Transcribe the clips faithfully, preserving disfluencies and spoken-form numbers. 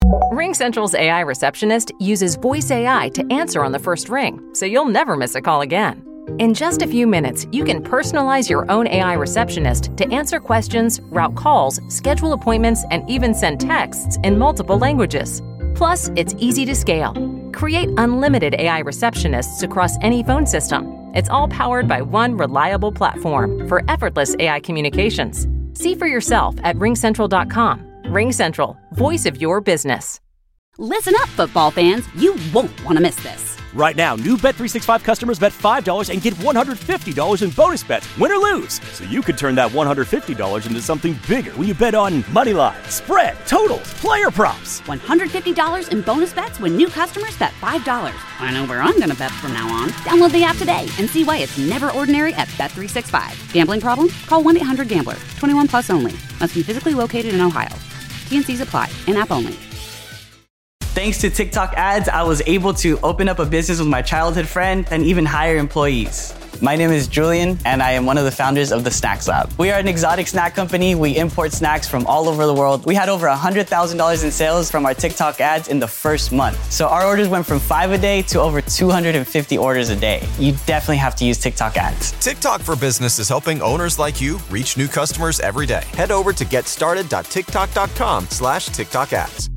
RingCentral's A I receptionist uses voice A I to answer on the first ring, so you'll never miss a call again. In just a few minutes, you can personalize your own A I receptionist to answer questions, route calls, schedule appointments, and even send texts in multiple languages. Plus, it's easy to scale. Create unlimited A I receptionists across any phone system. It's all powered by one reliable platform for effortless A I communications. See for yourself at ring central dot com. RingCentral, voice of your business. Listen up, football fans. You won't want to miss this. Right now, new Bet three sixty-five customers bet five dollars and get one hundred fifty dollars in bonus bets, win or lose. So you could turn that one hundred fifty dollars into something bigger when you bet on money line, spread, totals, player props. one hundred fifty dollars in bonus bets when new customers bet five dollars. I know where I'm going to bet from now on. Download the app today and see why it's never ordinary at Bet three sixty-five. Gambling problem? Call one eight hundred gambler. twenty-one plus only. Must be physically located in Ohio. T and C's apply. In-app only. Thanks to TikTok ads, I was able to open up a business with my childhood friend and even hire employees. My name is Julian, and I am one of the founders of the Snacks Lab. We are an exotic snack company. We import snacks from all over the world. We had over one hundred thousand dollars in sales from our TikTok ads in the first month. So our orders went from five a day to over two hundred fifty orders a day. You definitely have to use TikTok ads. TikTok for Business is helping owners like you reach new customers every day. Head over to getstarted.tiktok.com slash TikTok ads.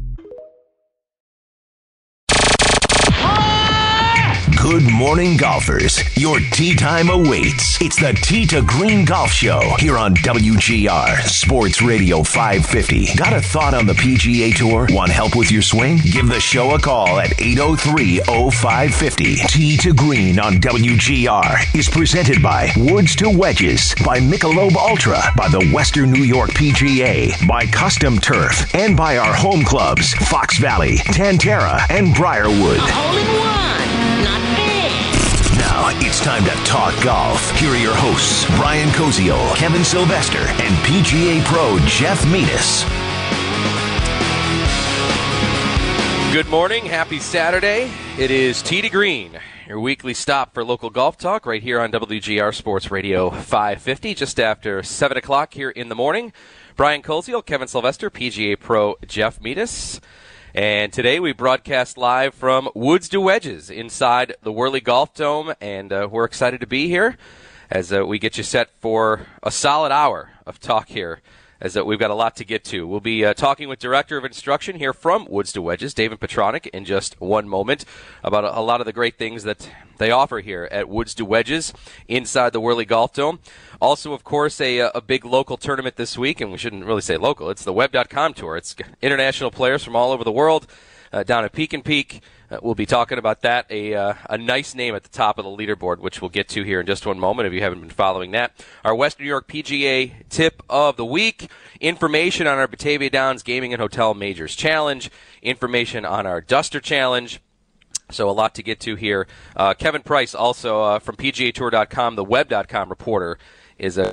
Good morning, golfers. Your tee time awaits. It's the Tee to Green Golf Show here on W G R Sports Radio five fifty. Got a thought on the P G A Tour? Want help with your swing? Give the show a call at eight oh three oh five five oh. Tee to Green on W G R is presented by Woods to Wedges, by Michelob Ultra, by the Western New York P G A, by Custom Turf, and by our home clubs, Fox Valley, Tantera, and Briarwood. A hole in one, not big. Now it's time to talk golf. Here are your hosts, Brian Koziol, Kevin Sylvester, and P G A Pro Jeff Metis. Good morning. Happy Saturday. It is Tee to Green, your weekly stop for local golf talk right here on W G R Sports Radio five fifty, just after seven o'clock here in the morning. Brian Koziol, Kevin Sylvester, P G A Pro Jeff Metis. And today we broadcast live from Woods to Wedges inside the Whirly Golf Dome, and uh, we're excited to be here as uh, we get you set for a solid hour of talk here, as uh, we've got a lot to get to. We'll be uh, talking with Director of Instruction here from Woods to Wedges, David Petronic, in just one moment about a, a lot of the great things that they offer here at Woods to Wedges inside the Whirly Golf Dome. Also, of course, a, a big local tournament this week, and we shouldn't really say local. It's the web dot com Tour. It's international players from all over the world uh, down at Peak and Peak. Uh, we'll be talking about that, a uh, a nice name at the top of the leaderboard, which we'll get to here in just one moment if you haven't been following that. Our Western New York P G A tip of the week, information on our Batavia Downs Gaming and Hotel Majors Challenge, information on our Duster Challenge. So a lot to get to here. Uh, Kevin Price, also uh, from P G A Tour dot com, the web dot com reporter, is a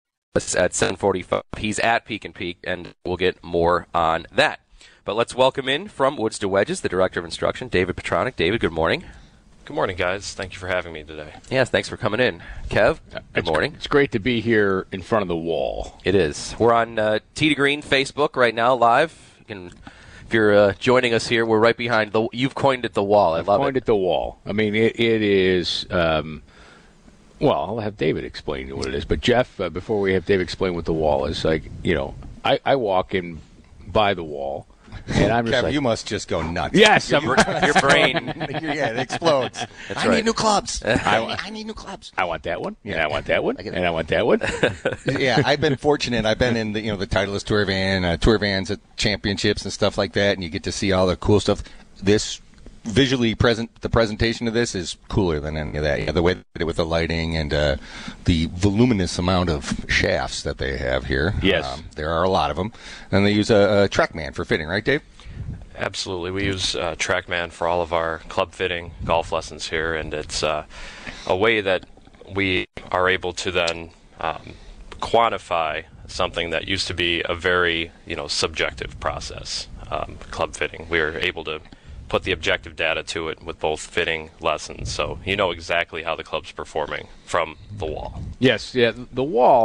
at seven forty-five. He's at Peak and Peak, and we'll get more on that. But let's welcome in from Woods to Wedges, the Director of Instruction, David Petronic. David, good morning. Good morning, guys. Thank you for having me today. Yes, thanks for coming in. Kev, good it's, morning. It's great to be here in front of the wall. It is. We're on uh, Tee to Green Facebook right now, live. You can, if you're uh, joining us here, we're right behind the. You've coined it the wall. I I've love coined it. it the wall. I mean, it, it is. Um, well, I'll have David explain what it is. But Jeff, uh, before we have David explain what the wall is, like you know, I, I walk in by the wall. And I'm just Kevin, like, you must just go nuts. Yes, your, your brain. Yeah, it explodes. That's I right. need new clubs. I, I, I need new clubs. I want that one. Yeah, and I want that one. And I want that one. Yeah, I've been fortunate. I've been in the you know the Titleist Tour Van, uh, Tour Vans at championships and stuff like that, and you get to see all the cool stuff. This visually present, the presentation of this is cooler than any of that. Yeah, the way they did it with the lighting and uh, the voluminous amount of shafts that they have here. Yes, um, there are a lot of them, and they use a, a TrackMan for fitting, right, Dave? Absolutely. We use uh, TrackMan for all of our club fitting golf lessons here, and it's uh, a way that we are able to then um, quantify something that used to be a very, you know, subjective process, um, club fitting. We are able to put the objective data to it with both fitting lessons, so you know exactly how the club's performing from the wall. Yes, yeah, the wall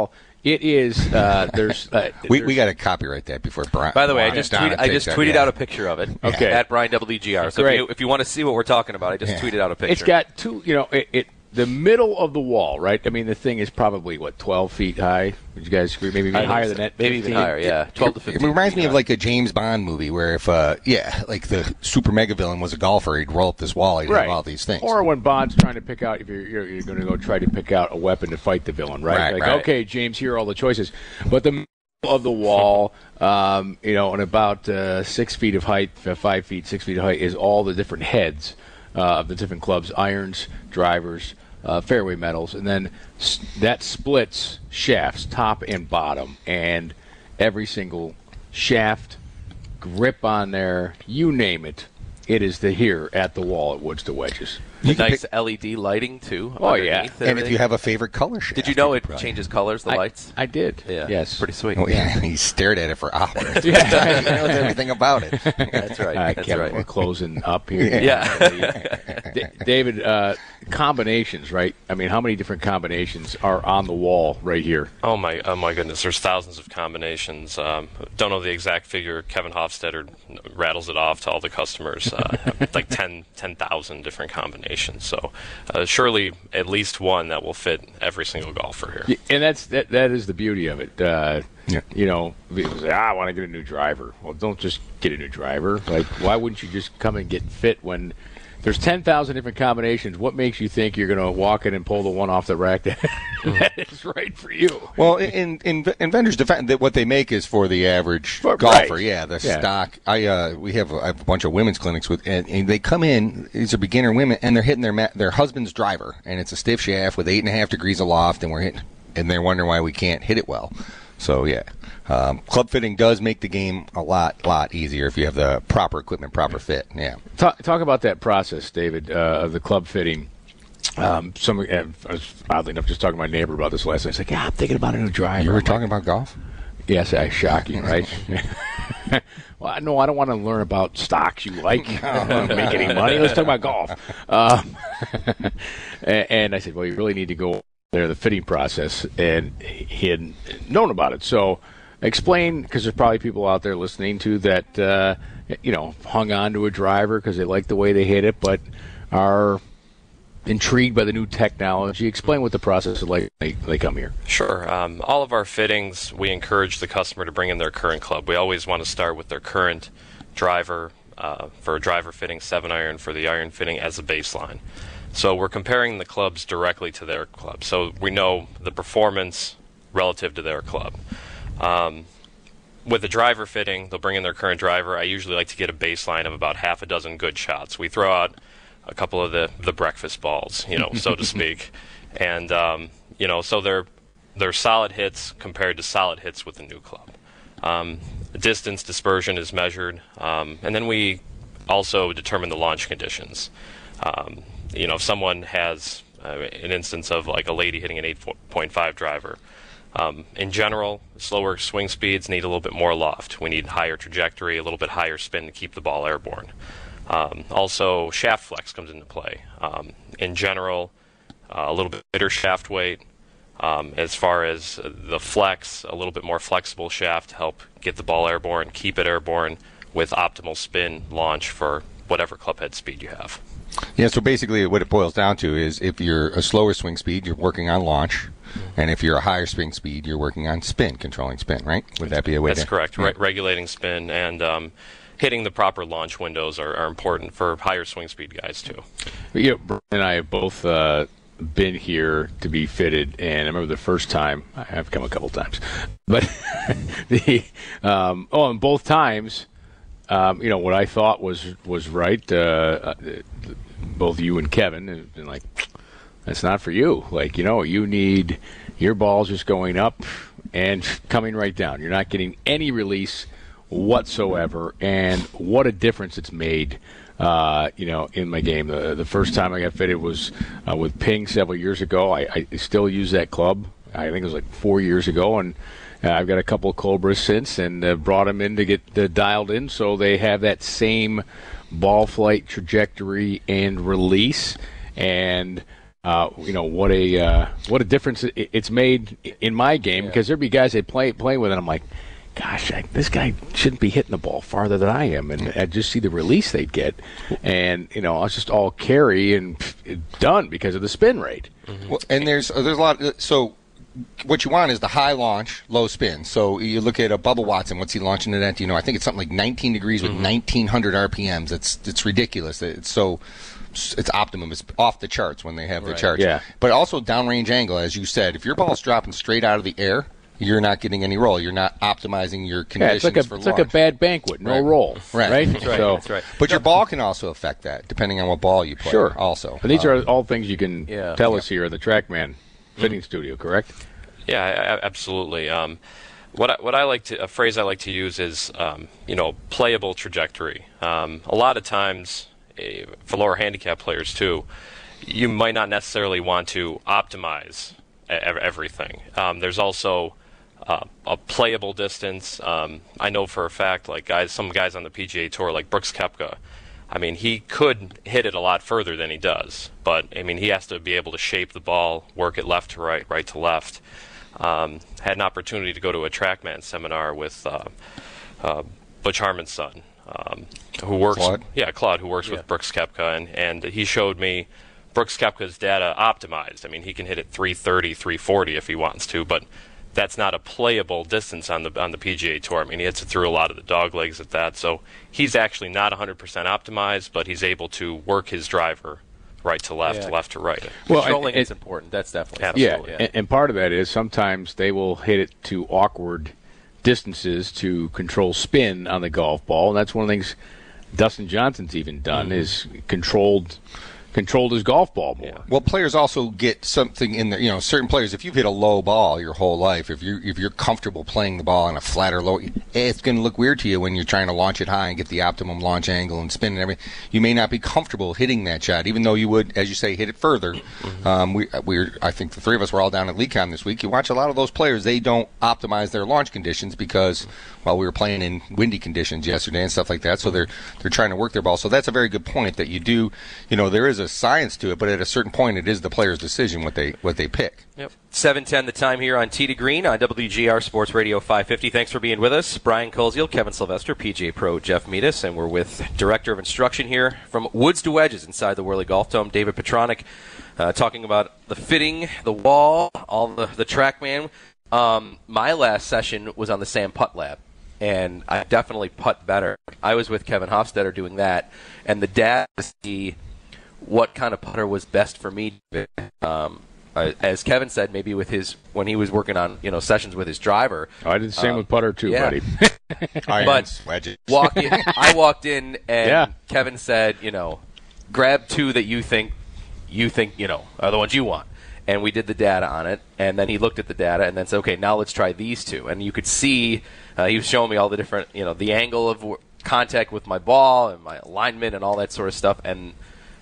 It is. Uh, there's. Uh, we there's, we got to copyright that before Brian. By the way, I Brian just Donna tweet, I takes just that, tweeted yeah. out a picture of it. Okay. At Brian W G R. So if Great. you, if you want to see what we're talking about, I just Yeah. tweeted out a picture. It's got two. You know, it, it the middle of the wall, right? I mean, the thing is probably what twelve feet high. Would you guys agree? Maybe even I higher think than so. that. Maybe even fifteen? higher. Yeah, twelve to It fifteen. reminds feet me of high. like a James Bond movie where if, uh, yeah, like the super mega villain was a golfer, he'd roll up this wall, he'd Right. have all these things. Or when Bond's trying to pick out, if you're, you're, you're going to go try to pick out a weapon to fight the villain, right? Right, like, right. okay, James, here are all the choices. But the middle of the wall, um, you know, and about uh, six feet of height, uh, five feet, six feet of height, is all the different heads uh, of the different clubs, irons, drivers, uh, fairway metals, and then s- that splits shafts, top and bottom, and every single shaft, grip on there, you name it, it is the here at the wall at Woods to Wedges. The nice L E D lighting too. Oh, yeah. underneath And if everything. you have a favorite color shaft. Did you know you it could probably- changes colors, the I, lights? I did. Yeah. Yes. Pretty sweet. Oh, yeah, he stared at it for hours. Yeah. He knows everything about it. That's right. Uh, That's Kevin, right. we're closing up here. Yeah. D- David, uh, combinations, right? I mean, how many different combinations are on the wall right here? Oh my, oh my goodness! There's thousands of combinations. Um, don't know the exact figure. Kevin Hofstetter rattles it off to all the customers, uh, like ten thousand different combinations. So, uh, surely at least one that will fit every single golfer here. Y- And that's that. That is the beauty of it. Uh, Yeah. You know, people say, ah, I want to get a new driver. Well, don't just get a new driver. Like, why wouldn't you just come and get fit when there's ten thousand different combinations? What makes you think you're going to walk in and pull the one off the rack that, that is right for you? Well, in in, in vendors' defense, that what they make is for the average For- golfer. right. Yeah, the Yeah. stock. I uh, we have a, I have a bunch of women's clinics with, and, and they come in. These are beginner women, and they're hitting their ma- their husband's driver, and it's a stiff shaft with eight and a half degrees of loft, and we're hitting, and they're wondering why we can't hit it well. So yeah, um, club fitting does make the game a lot lot easier if you have the proper equipment, proper fit. Yeah. Talk, talk about that process, David, uh, of the club fitting. Um, some, uh, I was oddly enough just talking to my neighbor about this last night. He's like, yeah, I'm thinking about a new driver. You were I'm talking like, about golf? Yes, uh, shocking, right? Well, no, I don't want to learn about stocks you like. I don't want to make any money. Let's talk about golf. Um, and, and I said, well, you really need to go there, the fitting process, and he had known about it. So explain, because there's probably people out there listening to that, uh, you know, hung on to a driver because they like the way they hit it, but are intrigued by the new technology. Explain what the process is like when they, they come here. Sure. Um, all of our fittings, we encourage the customer to bring in their current club. We always want to start with their current driver uh, for a driver fitting, seven iron for the iron fitting as a baseline. So we're comparing the clubs directly to their club. So we know the performance relative to their club. Um, with the driver fitting, they'll bring in their current driver. I usually like to get a baseline of about half a dozen good shots. We throw out a couple of the, the breakfast balls, you know, so to speak. And, um, you know, so they're, they're solid hits compared to solid hits with the new club. Um, distance dispersion is measured. Um, and then we also determine the launch conditions. Um, you know, if someone has uh, an instance of like a lady hitting an eight point five driver, um, in general, slower swing speeds need a little bit more loft. We need higher trajectory, a little bit higher spin to keep the ball airborne. Um, also, shaft flex comes into play. Um, in general, uh, a little bit lighter shaft weight. Um, as far as the flex, a little bit more flexible shaft to help get the ball airborne, keep it airborne with optimal spin launch for whatever club head speed you have. Yeah, so basically what it boils down to is if you're a slower swing speed, you're working on launch, and if you're a higher swing speed, you're working on spin, controlling spin, right? Would that be a way That's to... correct. Yeah. Re- regulating spin and um, hitting the proper launch windows are, are important for higher swing speed guys, too. You know, Brian and I have both uh, been here to be fitted, and I remember the first time, I have come a couple times, but the, um, oh, and both times, um, you know, what I thought was, was right, uh, uh, both you and Kevin, have been like, that's not for you. Like, you know, you need your balls just going up and coming right down. You're not getting any release whatsoever, and what a difference it's made, uh, you know, in my game. The, the first time I got fitted was uh, with Ping several years ago. I, I still use that club. I think it was like four years ago, and uh, I've got a couple of Cobras since, and uh, brought them in to get uh, dialed in so they have that same ball flight trajectory and release. And uh, you know, what a uh, what a difference it, it's made in my game, because there'd be guys they play playing with, and I'm like, gosh, I, this guy shouldn't be hitting the ball farther than I am, and I just see the release they'd get, and you know, I was just all carry and pff, done because of the spin rate. Mm-hmm. Well, and there's there's a lot. Of, so what you want is the high launch, low spin. So you look at a Bubba Watson. What's he launching it at? You know, I think it's something like nineteen degrees with mm-hmm. nineteen hundred R P Ms. It's it's ridiculous. It's so. It's optimum. It's off the charts when they have right. the charts. Yeah. But also downrange angle, as you said. If your ball's dropping straight out of the air, you're not getting any roll. You're not optimizing your conditions yeah, it's like a, for it's launch. like a bad banquet, no right. roll. Right. Right? That's right. So, That's right. But your ball can also affect that, depending on what ball you play. Sure. Also. And these um, are all things you can yeah. tell yeah. us here at the TrackMan Fitting mm-hmm. Studio, correct? Yeah, I, I, absolutely. Um, what I, what I like to a phrase I like to use is um, you know, playable trajectory. Um, a lot of times, uh, for lower handicap players too, you might not necessarily want to optimize everything. Um, there's also uh, a playable distance. Um, I know for a fact, like guys, some guys on the P G A Tour, like Brooks Koepka, I mean, he could hit it a lot further than he does, but I mean, he has to be able to shape the ball, work it left to right, right to left. Um, had an opportunity to go to a TrackMan seminar with uh, uh, Butch Harmon's son, um, who works, Claude? yeah, Claude, who works yeah. with Brooks Koepka, and and he showed me Brooks Koepka's data optimized. I mean, he can hit it three thirty, three forty if he wants to, but that's not a playable distance on the on the P G A Tour. I mean, he hits it through a lot of the dog legs at that, so he's actually not one hundred percent optimized, but he's able to work his driver right to left, Yeah. left to right. Well, Controlling is important. That's definitely Absolutely. Yeah, and, and part of that is sometimes they will hit it to awkward distances to control spin on the golf ball, and that's one of the things Dustin Johnson's even done, mm-hmm. is controlled controlled his golf ball more. Well, players also get something in there. You know, certain players, if you've hit a low ball your whole life, if you if you're comfortable playing the ball on a flat or low, it's going to look weird to you when you're trying to launch it high and get the optimum launch angle and spin and everything. You may not be comfortable hitting that shot, even though you would, as you say, hit it further. Mm-hmm. Um, we we I think the three of us were all down at LeCom this week. You watch a lot of those players; they don't optimize their launch conditions because, well, we were playing in windy conditions yesterday and stuff like that. So they're they're trying to work their ball. So that's a very good point that you do. You know, there is a science to it, but at a certain point, it is the player's decision what they what they pick. Yep. seven ten the time here on Tee to Green on W G R Sports Radio five fifty. Thanks for being with us. Brian Koziel, Kevin Sylvester, P G A Pro Jeff Meadis, and we're with Director of Instruction here from Woods to Wedges inside the Worley Golf Dome, David Petronic, uh, talking about the fitting, the wall, all the, the TrackMan. Um, my last session was on the Sam Putt Lab, and I definitely putt better. I was with Kevin Hofstetter doing that, and the data to see what kind of putter was best for me. Um, uh, as Kevin said, maybe with his when he was working on you know sessions with his driver. Oh, I did the same um, with putter too, yeah. buddy. Irons, wedges. Walk in, I walked in and Yeah. Kevin said, you know, grab two that you think you think you know are the ones you want. And we did the data on it, and then he looked at the data and then said, okay, now let's try these two. And you could see uh, he was showing me all the different, you know, the angle of w- contact with my ball and my alignment and all that sort of stuff. And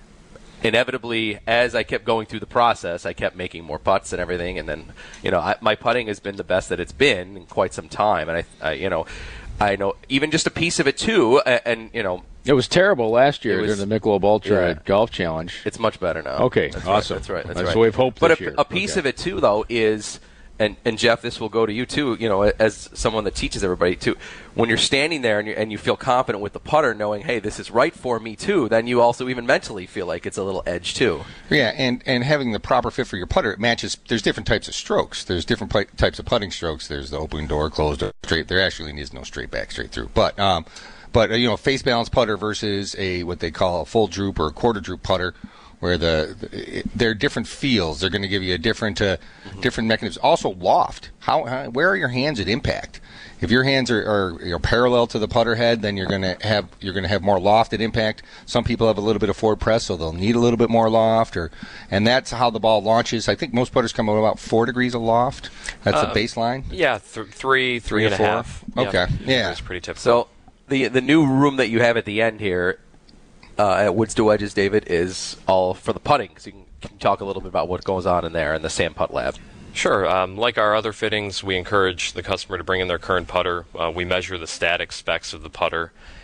inevitably, as I kept going through the process, I kept making more putts and everything. And then, you know, I, my putting has been the best that it's been in quite some time. And I, I you know, I know even just a piece of it too. And, and you know, it was terrible last year was, during the Michelob Ultra yeah. Golf Challenge. It's much better now. Okay, that's awesome. Right, that's right. That's, that's right. what we've hoped but this a, year. a piece okay. of it too, though, is. And, and Jeff, this will go to you too. You know, as someone that teaches everybody too, when you're standing there and you and you feel confident with the putter, knowing, hey, this is right for me too, then you also even mentally feel like it's a little edge too. Yeah, and, and having the proper fit for your putter, it matches. There's different types of strokes. There's different pi- types of putting strokes. There's the open door, closed door, straight. There actually is no straight back, straight through. But um, but uh, you know, face balance putter versus a what they call a full droop or a quarter droop putter, where the, the they're different feels. They're going to give you a different uh, mm-hmm. different mechanism. Also, loft. How, how where are your hands at impact? If your hands are, are you know, parallel to the putter head, then you're going to have you're going to have more loft at impact. Some people have a little bit of forward press, so they'll need a little bit more loft, or and that's how the ball launches. I think most putters come out about four degrees of loft. That's uh, the baseline. Yeah, th- three, three, three and a half. Okay, yeah, yeah. It's pretty typical. So the the new room that you have at the end here. Uh, at Woods to Wedges, David, is all for the putting. So you can, can you talk a little bit about what goes on in there in the Sam Putt Lab? Sure. Um, like our other fittings, we encourage the customer to bring in their current putter. Uh, we measure the static specs of the putter,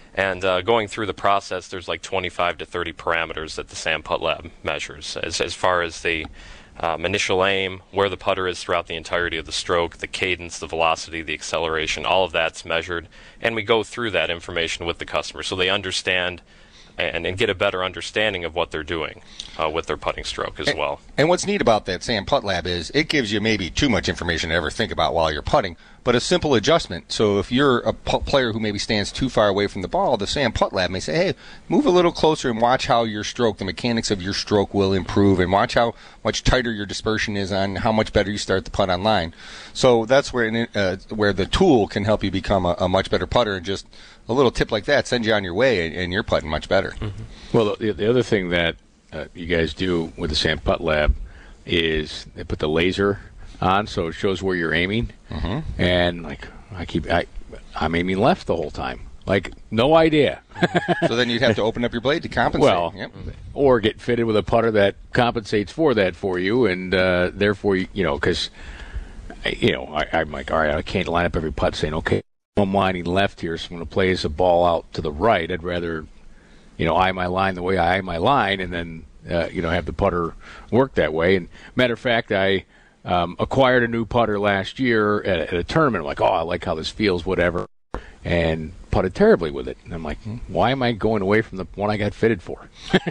And uh, going through the process, there's like twenty-five to thirty parameters that the Sam Putt Lab measures, as as far as the um, initial aim, where the putter is throughout the entirety of the stroke, the cadence, the velocity, the acceleration, all of that's measured. And we go through that information with the customer so they understand and, and get a better understanding of what they're doing uh, with their putting stroke as and, well. And what's neat about that Sam Putt Lab is it gives you maybe too much information to ever think about while you're putting, but a simple adjustment. So if you're a p- player who maybe stands too far away from the ball, the Sam Putt Lab may say, hey, move a little closer and watch how your stroke, the mechanics of your stroke will improve, and watch how much tighter your dispersion is on how much better you start the putt on line. So that's where uh, where the tool can help you become a, a much better putter, and just a little tip like that sends you on your way, and, and you're putting much better. Mm-hmm. Well, the, the other thing that uh, you guys do with the Sam Putt Lab is they put the laser on, so it shows where you're aiming. Mm-hmm. And like I keep, I, I'm aiming left the whole time. Like no idea. So then you'd have to open up your blade to compensate. Well, yep. Or get fitted with a putter that compensates for that for you, and uh, therefore you, you know, because you know I, I'm like, all right, I can't line up every putt saying, okay, I'm lining left here, so I'm going to place a ball out to the right. I'd rather, you know, eye my line the way I eye my line, and then uh, you know have the putter work that way. And matter of fact, I. Um, acquired a new putter last year at, at a tournament. I'm like, oh, I like how this feels, whatever, and putted terribly with it. And I'm like, why am I going away from the one I got fitted for? So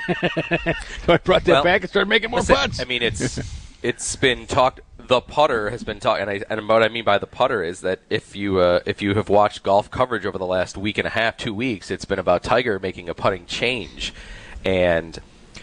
I brought that well, back and started making more listen, putts. I mean, it's it's been talked. The putter has been talked, and, I, and what I mean by the putter is that if you uh, if you have watched golf coverage over the last week and a half, two weeks, it's been about Tiger making a putting change, and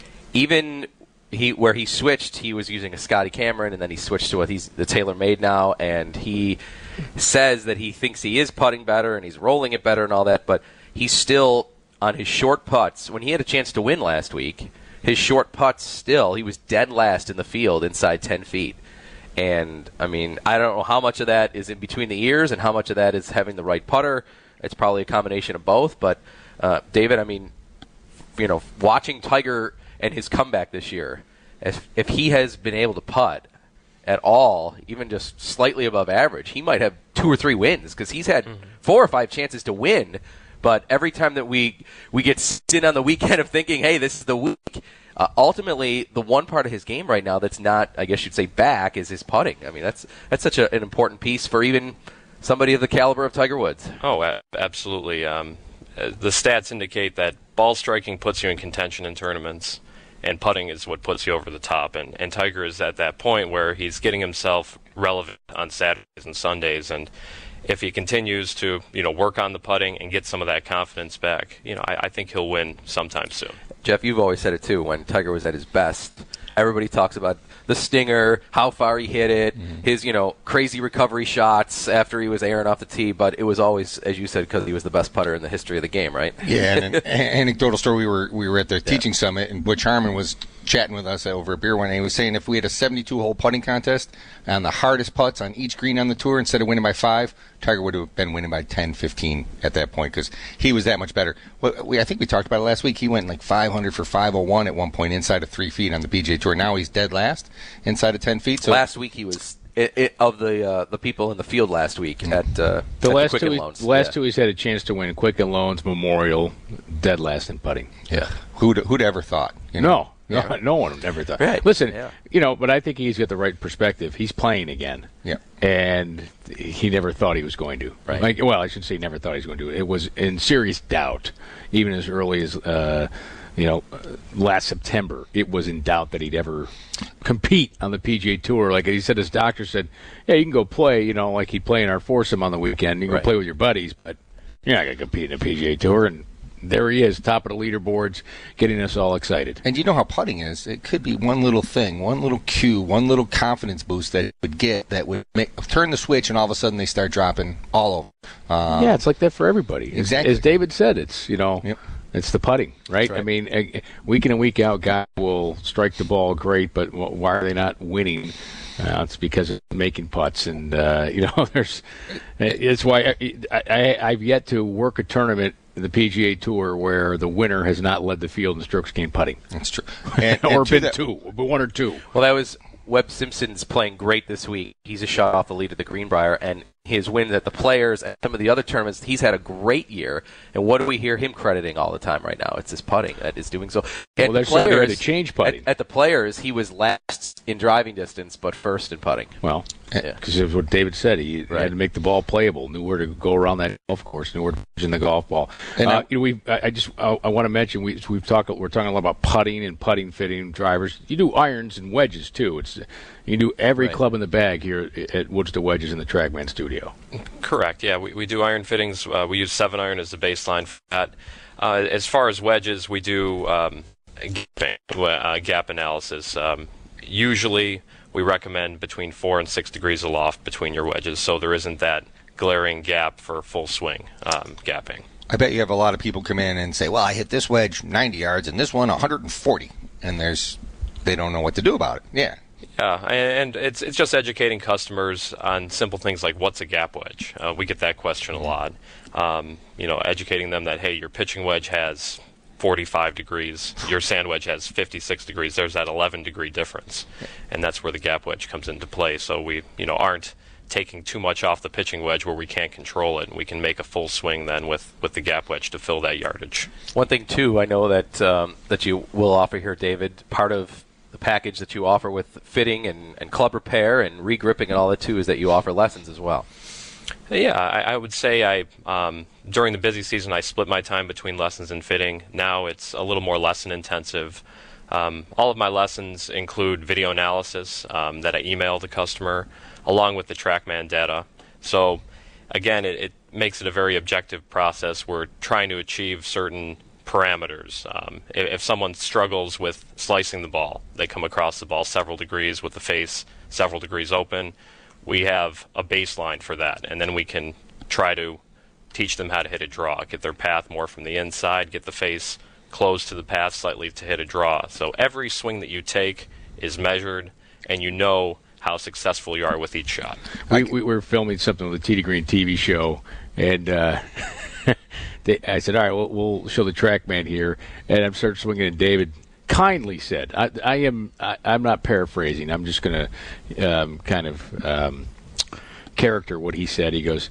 even. He where he switched, he was using a Scotty Cameron, and then he switched to what he's the TaylorMade now, and he says that he thinks he is putting better and he's rolling it better and all that, but he's still on his short putts. When he had a chance to win last week, his short putts still, he was dead last in the field inside ten feet. And, I mean, I don't know how much of that is in between the ears and how much of that is having the right putter. It's probably a combination of both, but, uh, David, I mean, you know, watching Tiger and his comeback this year, if, if he has been able to putt at all, even just slightly above average, he might have two or three wins because he's had mm-hmm. four or five chances to win. But every time that we we get sit on the weekend of thinking, hey, this is the week, uh, ultimately the one part of his game right now that's not, I guess you'd say, back is his putting. I mean, that's that's such a, an important piece for even somebody of the caliber of Tiger Woods. Oh, a- absolutely. Um, uh, the stats indicate that ball striking puts you in contention in tournaments, and putting is what puts you over the top. And, and Tiger is at that point where he's getting himself relevant on Saturdays and Sundays. And if he continues to, you know, work on the putting and get some of that confidence back, you know, I, I think he'll win sometime soon. Jeff, you've always said it too. When Tiger was at his best, everybody talks about the stinger, how far he hit it, mm-hmm. his, you know, crazy recovery shots after he was airing off the tee. But it was always, as you said, because he was the best putter in the history of the game, right? Yeah, and an anecdotal story, we were we were at the yeah. teaching summit, and Butch Harmon was chatting with us over a beer one day. He was saying if we had a seventy-two hole putting contest on the hardest putts on each green on the tour, instead of winning by five, Tiger would have been winning by ten, fifteen at that point because he was that much better. Well, we, I think we talked about it last week. He went like five hundred for five oh one at one point inside of three feet on the P G A Tour. Now he's dead last inside of ten feet. So last week he was it, it, of the uh, the people in the field last week mm-hmm. at uh, the at last the two. He, Loans. last yeah. two he's had a chance to win Quicken Loans, Memorial, dead last in putting. Yeah, who'd who'd ever thought? You know? No. No, yeah. no one would ever thought. Right. Listen, yeah. you know, but I think he's got the right perspective. He's playing again. Yeah. And he never thought he was going to. Right. Like, well, I should say never thought he was going to. It was in serious doubt, even as early as, uh, you know, last September. It was in doubt that he'd ever compete on the P G A Tour. Like he said, his doctor said, yeah, you can go play, you know, like he'd play in our foursome on the weekend. You can right. go play with your buddies, but you're not going to compete in the P G A Tour. And there he is, top of the leaderboards, getting us all excited. And you know how putting is. It could be one little thing, one little cue, one little confidence boost that it would get that would make, turn the switch, and all of a sudden they start dropping all over. Um, yeah, it's like that for everybody. Exactly. As, as David said, it's, you know, yep. it's the putting, right? right? I mean, week in and week out, guys will strike the ball great, but why are they not winning? Uh, it's because of making putts, and, uh, you know, there's. It's why I, I, I've yet to work a tournament in the P G A Tour where the winner has not led the field in strokes gained putting. That's true. And, or and been that, two, but one or two. Well, that was Webb Simpson's playing great this week. He's a shot off the lead at the Greenbrier, and his wins at the Players and some of the other tournaments, he's had a great year. And what do we hear him crediting all the time right now? It's his putting that is doing so. At well, there's the Players, to change putting. At, at the Players, he was last in driving distance, but first in putting. Well, because yeah. what David said, he right. had to make the ball playable, knew where to go around that golf course, knew where to position the golf ball. And uh, you know, we I just I, I want to mention we we've talked we're talking a lot about putting and putting fitting drivers. You do irons and wedges too. It's you do every right. club in the bag here at Woods to Wedges in the TrackMan studio. Correct. Yeah, we we do iron fittings. Uh, we use seven iron as the baseline for that. Uh, as far as wedges, we do um, uh, gap analysis. Um, usually, we recommend between four and six degrees aloft between your wedges, so there isn't that glaring gap for full swing um, gapping. I bet you have a lot of people come in and say, well, I hit this wedge ninety yards and this one one hundred forty, and there's they don't know what to do about it. Yeah. Yeah, and it's it's just educating customers on simple things like what's a gap wedge. Uh, we get that question a lot. Um, you know, educating them that, hey, your pitching wedge has forty-five degrees, your sand wedge has fifty-six degrees. There's that eleven degree difference, and that's where the gap wedge comes into play. So we, you know, aren't taking too much off the pitching wedge where we can't control it, and we can make a full swing then with, with the gap wedge to fill that yardage. One thing too, I know that um, that you will offer here, David, part of the package that you offer with fitting and, and club repair and regripping and all that too is that you offer lessons as well. Yeah, I, I would say I um, during the busy season I split my time between lessons and fitting. Now it's a little more lesson intensive. Um, all of my lessons include video analysis um, that I email the customer along with the TrackMan data. So again, it, it makes it a very objective process. We're trying to achieve certain parameters. Um, if, if someone struggles with slicing the ball, they come across the ball several degrees with the face several degrees open, we have a baseline for that, and then we can try to teach them how to hit a draw, get their path more from the inside, get the face close to the path slightly to hit a draw. So every swing that you take is measured, and you know how successful you are with each shot. We, we were filming something with the Tee to Green T V show, and uh, they, I said, all right, we'll, we'll show the TrackMan here, and I'm starting swinging, and David kindly said, I, I am, I, I'm not paraphrasing, I'm just going to um, kind of um, character what he said. He goes,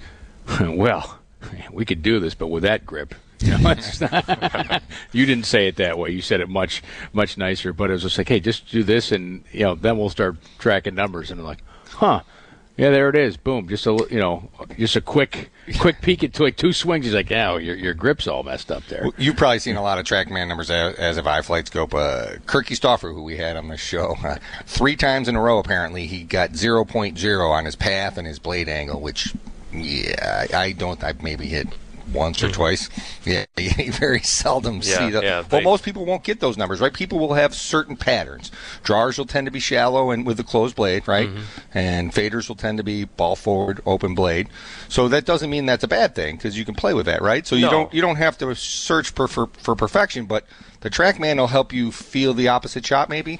well, we could do this, but with that grip. You know, it's not, you didn't say it that way. You said it much, much nicer. But it was just like, hey, just do this, and you know, then we'll start tracking numbers. And I'm like, huh, yeah, there it is. Boom, just a you know, just a quick, quick peek at like two swings. He's like, yeah, your your grip's all messed up there. Well, you've probably seen a lot of TrackMan numbers as, as of iFlightScope. Uh, Kirky Stauffer, who we had on the show, uh, three times in a row apparently he got zero point zero on his path and his blade angle, which yeah, I, I don't. I've maybe hit once or twice. Yeah, you very seldom yeah, see that. Yeah, well, they, most people won't get those numbers, right? People will have certain patterns. Drawers will tend to be shallow and with a closed blade, right? Mm-hmm. And faders will tend to be ball forward, open blade. So that doesn't mean that's a bad thing because you can play with that, right? So you no. don't you don't have to search for, for for perfection, but the TrackMan will help you feel the opposite shot, maybe.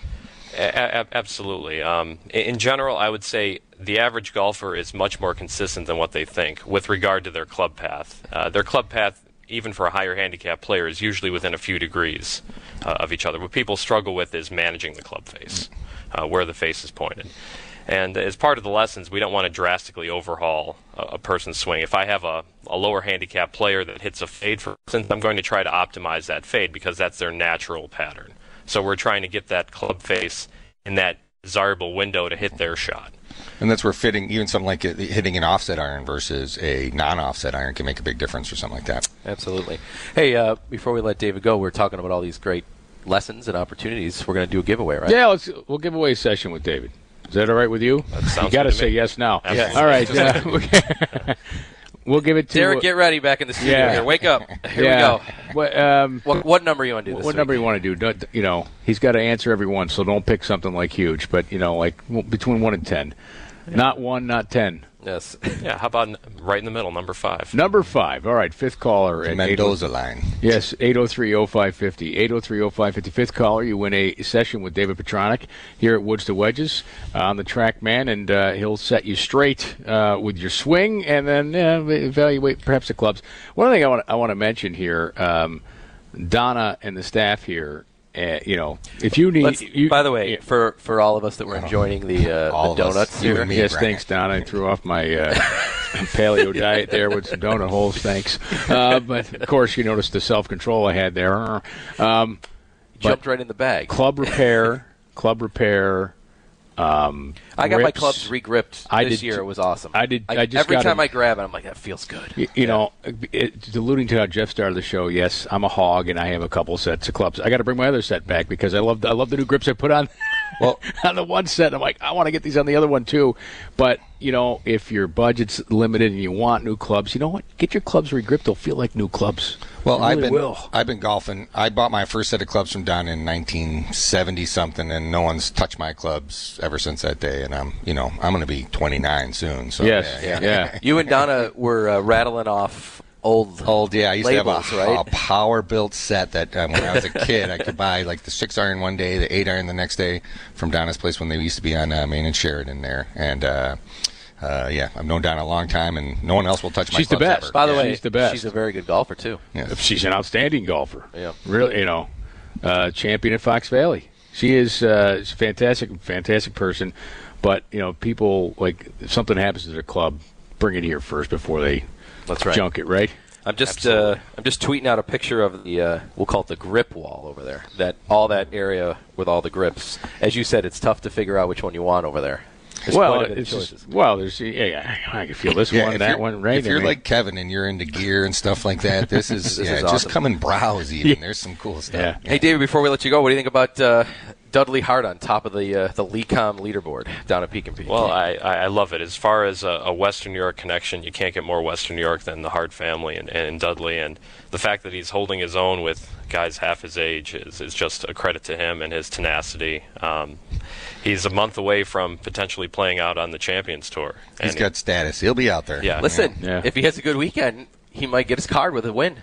A- absolutely. Um, in general, I would say the average golfer is much more consistent than what they think with regard to their club path. Uh, their club path, even for a higher handicap player, is usually within a few degrees uh, of each other. What people struggle with is managing the club face, uh, where the face is pointed. And as part of the lessons, we don't want to drastically overhaul a, a person's swing. If I have a, a lower handicap player that hits a fade, for instance, I'm going to try to optimize that fade because that's their natural pattern. So we're trying to get that club face in that desirable window to hit their shot. And that's where fitting, even something like hitting an offset iron versus a non-offset iron can make a big difference or something like that. Absolutely. Hey, uh, before we let David go, we're talking about all these great lessons and opportunities. We're going to do a giveaway, right? Yeah, let's, we'll give away a session with David. Is that all right with you? That sounds you got to to say me. yes now. Absolutely. All right. Uh, we'll give it to Derek, get ready back in the studio yeah. here. Wake up. Here yeah. we go. What, um, what, what number you want to do this What week? number you want to do? Don't, you know, he's got to answer every one, so don't pick something like huge, but, you know, like between one and ten. Yeah. Not one, not ten. Yes. Yeah, how about right in the middle, number five? Number five. All right, fifth caller. The Mendoza line. Yes, eight oh three oh five five oh. eight oh three oh five five oh. Fifth caller, you win a session with David Petronic here at Woods to Wedges uh, on the TrackMan, and uh, he'll set you straight uh, with your swing and then uh, evaluate perhaps the clubs. One thing I want I want to mention here, um, Donna and the staff here, Uh, you know, if you need. You, by the way, yeah. for for all of us that were enjoying the, uh, the donuts us, here, me, yes, Brian. thanks, Don. I threw off my uh, paleo diet there with some donut holes, thanks. Uh, but, of course, you noticed the self-control I had there. Um, Jumped right in the bag. Club repair, club repair. Um, I got grips. my clubs regripped I this did year. t- It was awesome. I did. I, I just every got time a, I grab it, I'm like, that feels good. You, you yeah. know, it, alluding to how Jeff started the show. Yes, I'm a hog, and I have a couple sets of clubs. I got to bring my other set back because I love. The, I love the new grips I put on. Well, on the one set, I'm like, I want to get these on the other one too. But you know, if your budget's limited and you want new clubs, you know what? Get your clubs regripped. They'll feel like new clubs. Well, really I've been will. I've been golfing. I bought my first set of clubs from Don in nineteen seventy something, and no one's touched my clubs ever since that day. And I'm, you know, I'm going to be twenty-nine soon. So yes, yeah. yeah. yeah. You and Donna were uh, rattling off old, old. Yeah, I used labels, to have a, right? a power built set that um, when I was a kid, I could buy like the six iron one day, the eight iron the next day from Donna's place when they used to be on uh, Main and Sheridan there, and. Uh, Uh, yeah, I've known Donna a long time, and no one else will touch my She's the clubs best. ever. By the yeah. way, she's the best. She's a very good golfer too. Yeah. She's an outstanding golfer. Yeah, really, you know, uh, champion at Fox Valley. She is uh, she's a fantastic, fantastic person. But you know, people like if something happens to their club, bring it here first before they That's right. junk it. Right. I'm just uh, I'm just tweeting out a picture of the uh, we'll call it the grip wall over there. That all that area with all the grips. As you said, it's tough to figure out which one you want over there. There's well, quite a bit of it's choices. just, well, there's yeah, I can feel this Yeah, one, if that you're- one, right? If you're I mean, like Kevin and you're into gear and stuff like that, this is, This yeah, is just awesome. come and browse even. There's some cool stuff. Yeah. Hey, David, before we let you go, what do you think about uh, Dudley Hart on top of the uh, the Lecom leaderboard down at Pekin Peak? Well, I, I I love it. As far as a, a Western New York connection, you can't get more Western New York than the Hart family and, and Dudley. And the fact that he's holding his own with guys half his age is, is just a credit to him and his tenacity. Um, he's a month away from potentially playing out on the Champions Tour. He's And got status. He'll be out there. Yeah. Listen, Yeah. if he has a good weekend, he might get his card with a win.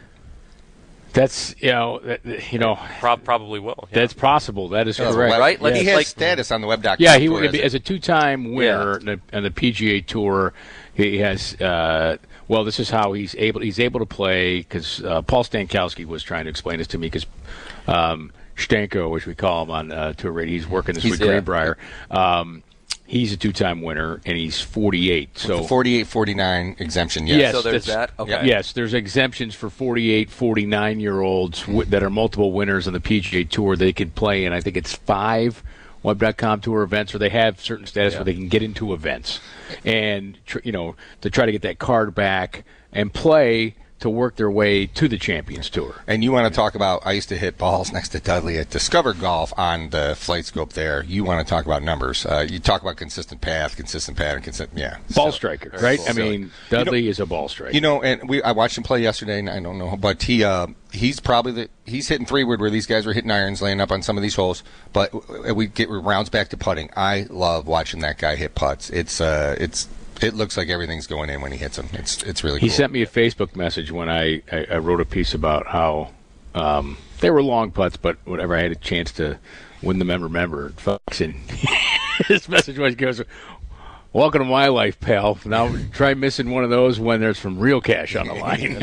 that's you know, that, you know, prob- probably will. Yeah. that's possible. That is Yeah, correct. right? Let's He Yes. has like- status on the web dot com. Yeah, he tour would be as as a two-time winner Yeah. on, the, on the P G A Tour. He has. Uh, well, this is how he's able. He's able to play because uh, Paul Stankowski was trying to explain this to me because um, Stanko, which we call him on uh, tour radio, he's working this He's- with yeah. Greenbrier. Um, he's a two-time winner and he's forty-eight. So the forty-eight forty-nine exemption, yes. Yes, So there's that's- that? Okay. Yes, there's exemptions for forty-eight, forty-nine-year-olds w- that are multiple winners on the P G A Tour. They can play in, I think it's five web dot com Tour events, or they have certain status Yeah. where they can get into events. And, tr- you know, to try to get that card back and play to work their way to the Champions Tour. And you want to talk about, I used to hit balls next to Dudley at Discover Golf on the flight scope there. You want to talk about numbers. Uh, you talk about consistent path, consistent pattern, consistent, yeah. Ball So- striker, Very right? cool. I mean, So, Dudley you know, is a ball striker. You know, and we I watched him play yesterday, and I don't know, but he uh, he's probably the he's hitting three wood where these guys were hitting irons, laying up on some of these holes. But we get rounds back to putting. I love watching that guy hit putts. It's uh, it's it looks like everything's going in when he hits them. It's it's really He cool. sent me a Facebook message when I, I, I wrote a piece about how um, they were long putts, but whenever I had a chance to win them and remember, Fox, and his message was, goes, welcome to my life, pal. Now try missing one of those when there's some real cash on the line.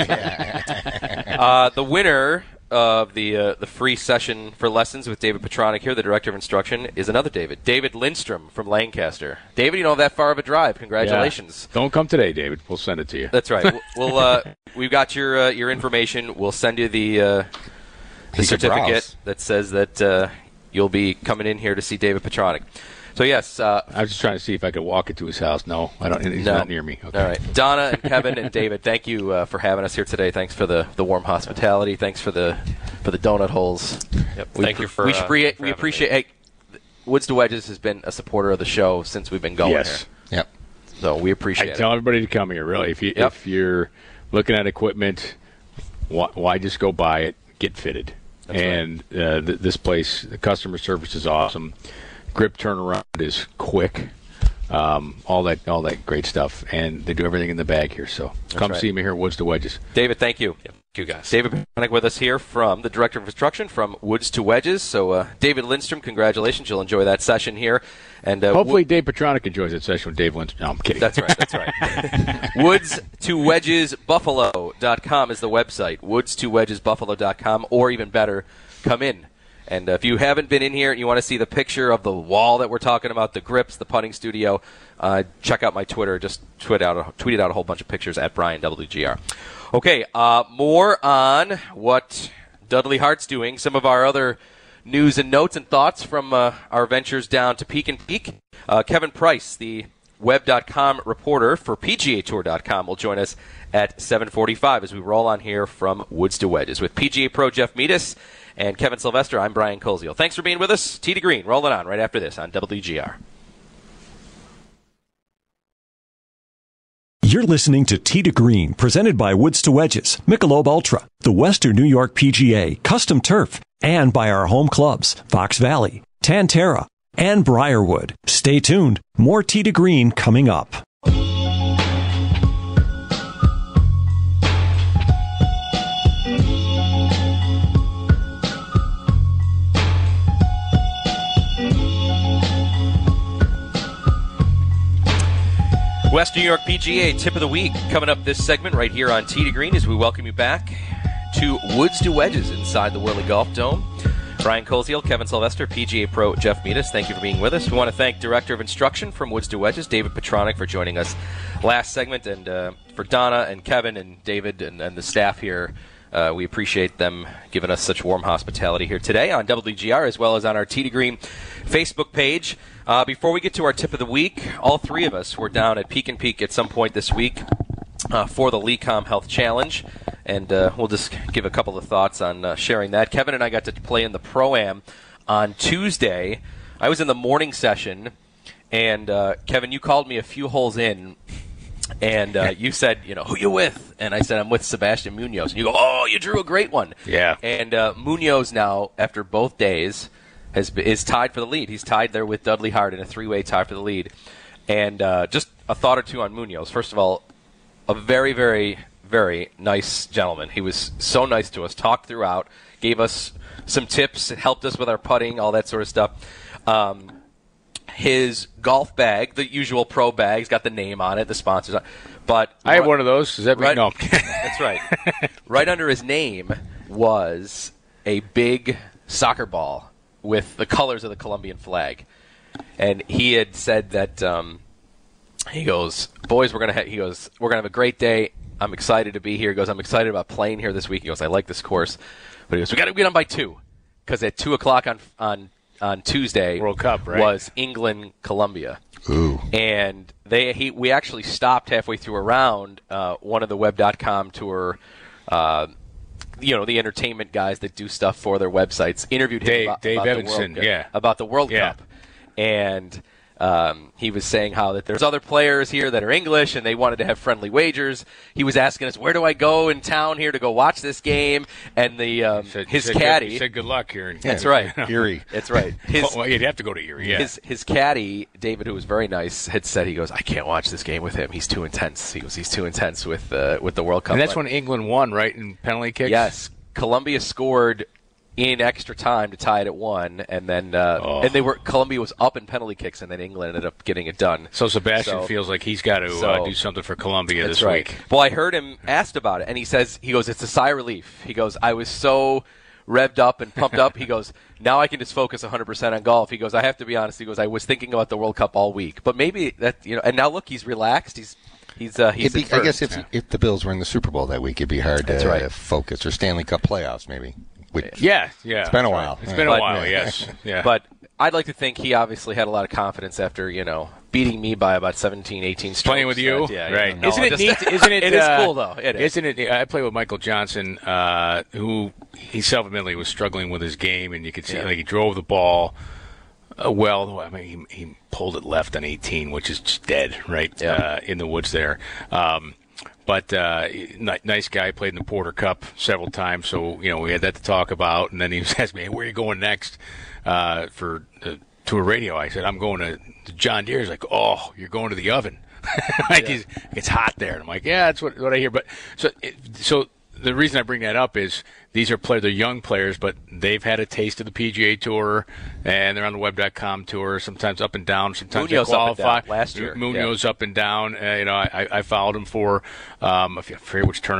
Uh, the winner of the uh, the free session for lessons with David Petronic here, the director of instruction, is another David, David Lindstrom from Lancaster. David, you don't have that far of a drive. Congratulations. Yeah. Don't come today, David. We'll send it to you. That's right. We'll uh, we've got your uh, your information. We'll send you the uh, the He could certificate browse. that says that uh, you'll be coming in here to see David Petronic. So yes, uh, I was just trying to see if I could walk it to his house. No, I don't. He's No. not near me. Okay. All right, Donna and Kevin and David, thank you uh, for having us here today. Thanks for the, the warm hospitality. Thanks for the for the donut holes. Yep. We Thank pr- you for, we, uh, spre- for we having appreciate. Hey, Woods to Wedges has been a supporter of the show since we've been going Yes. here. Yep. So we appreciate I it. tell everybody to come here. Really, if you Yep. if you're looking at equipment, why, why just go buy it? Get fitted. That's and uh, th- this place, the customer service is awesome. Grip turnaround is quick. Um, all that all that great stuff, and they do everything in the bag here. So come right. see me here at Woods to Wedges. David, thank you. Yep. Thank you, guys. David Petronic with us here from the Director of Instruction from Woods to Wedges. So, uh, David Lindstrom, congratulations. You'll enjoy that session here. And uh, Hopefully, Dave Petronic enjoys that session with Dave Lindstrom. No, I'm kidding. That's right. That's right. woods to wedges buffalo dot com is the website. woods to wedges buffalo dot com, or even better, come in And uh, if you haven't been in here and you want to see the picture of the wall that we're talking about, the grips, the putting studio, uh, check out my Twitter. Just tweet out, a, tweeted out a whole bunch of pictures at Brian W G R. Okay, uh, more on what Dudley Hart's doing. Some of our other news and notes and thoughts from uh, our ventures down to Peak and Peak. Uh, Kevin Price, the web dot com reporter for P G A Tour dot com, will join us at seven forty-five as we roll on here from Woods to Wedges with P G A Pro Jeff Metis and Kevin Sylvester. I'm Brian Koziel. Thanks for being with us. Tee to Green, rolling on right after this on W G R. You're listening to Tee to Green, presented by Woods to Wedges, Michelob Ultra, the Western New York P G A, Custom Turf, and by our home clubs, Fox Valley, Tantera, and Briarwood. Stay tuned. More Tee to Green coming up. Western New York P G A Tip of the Week coming up this segment right here on Tee to Green as we welcome you back to Woods to Wedges inside the Whirly Golf Dome. Brian Koziel, Kevin Sylvester, P G A Pro Jeff Metis, thank you for being with us. We want to thank Director of Instruction from Woods to Wedges, David Petronic, for joining us last segment, and uh, for Donna and Kevin and David and, and the staff here. Uh, we appreciate them giving us such warm hospitality here today on W G R as well as on our Tee to Green Facebook page. Uh, before we get to our tip of the week, all three of us were down at Peak and Peak at some point this week uh, for the LECOM Health Challenge, and uh, we'll just give a couple of thoughts on uh, sharing that. Kevin and I got to play in the Pro-Am on Tuesday. I was in the morning session, and uh, Kevin, you called me a few holes in, and uh, you said, you know, who you with? And I said, I'm with Sebastian Munoz. And you go, oh, you drew a great one. Yeah. And uh, Munoz now, after both days, has is tied for the lead. He's tied there with Dudley Hart in a three-way tie for the lead. And uh, just a thought or two on Munoz. First of all, a very, very, very nice gentleman. He was so nice to us, talked throughout, gave us some tips, helped us with our putting, all that sort of stuff. Um, his golf bag, the usual pro bag, has got the name on it, the sponsors on it. But I have one of those. Does that mean right, no? That's right. Right under his name was a big soccer ball with the colors of the Colombian flag. And he had said that um, he goes, boys, we're gonna ha-, he goes, we're gonna have a great day. I'm excited to be here. He goes, I'm excited about playing here this week. He goes, I like this course. But he goes, we got to get on by two, because at two o'clock on on on Tuesday, World Cup, right? was England Colombia. Ooh. And they he we actually stopped halfway through a round. Uh, one of the web dot com tour. Uh, You know, the entertainment guys that do stuff for their websites interviewed him Dave, about, Dave about, Evanson, the World, yeah. about the World yeah. Cup. And um, he was saying how that there's other players here that are English and they wanted to have friendly wagers. He was asking us, where do I go in town here to go watch this game? And the um, said, his said caddy. Good, he said good luck here. In, That's right. Erie. That's right. His, well, you'd have to go to Erie, yeah. His, his caddy, David, who was very nice, had said, he goes, I can't watch this game with him. He's too intense. He goes, he's too intense with, uh, with the World Cup. And that's but, when England won, right, in penalty kicks? Yes. Colombia scored in extra time to tie it at one, and then uh, oh. and they were Colombia was up in penalty kicks, and then England ended up getting it done. So Sebastian so, feels like he's got to so, uh, do something for Colombia that's this right. week. Well, I heard him asked about it, and he says he goes, "It's a sigh of relief." He goes, "I was so revved up and pumped up." He goes, "Now I can just focus one hundred percent on golf." He goes, "I have to be honest." He goes, "I was thinking about the World Cup all week, but maybe that you know." And now look, he's relaxed. He's He's, uh, he's be, I guess if yeah. if the Bills were in the Super Bowl that week, it'd be hard That's to right. uh, focus, or Stanley Cup playoffs maybe. Which, yeah, yeah. It's been a while. It's been but, a while, yes. Yeah. But I'd like to think he obviously had a lot of confidence after, you know, beating me by about seventeen, eighteen strokes. Playing with you? That, yeah, right. You know, isn't it just, neat? Isn't it, it is uh, cool, though. It is. Isn't it? I play with Michael Johnson, uh, who he self-admittedly was struggling with his game, and you could see yeah. like he drove the ball uh, well. I mean, he, he pulled it left on eighteen, which is just dead, right, yeah. uh, in the woods there. Um, But uh, nice guy, played in the Porter Cup several times, so you know we had that to talk about. And then he was asking me, hey, "Where are you going next uh, for uh, tour radio?" I said, "I'm going to, to John Deere." He's like, "Oh, you're going to the oven?" like yeah. he's, it's hot there. And I'm like, "Yeah, that's what what I hear." But so it, so the reason I bring that up is these are players, they're young players, but they've had a taste of the P G A Tour, and they're on the web dot com tour, sometimes up and down, sometimes Munoz they qualify. Up and down last year. Munoz yeah. up and down. Uh, you know, I, I followed him for, um, I forget which tournament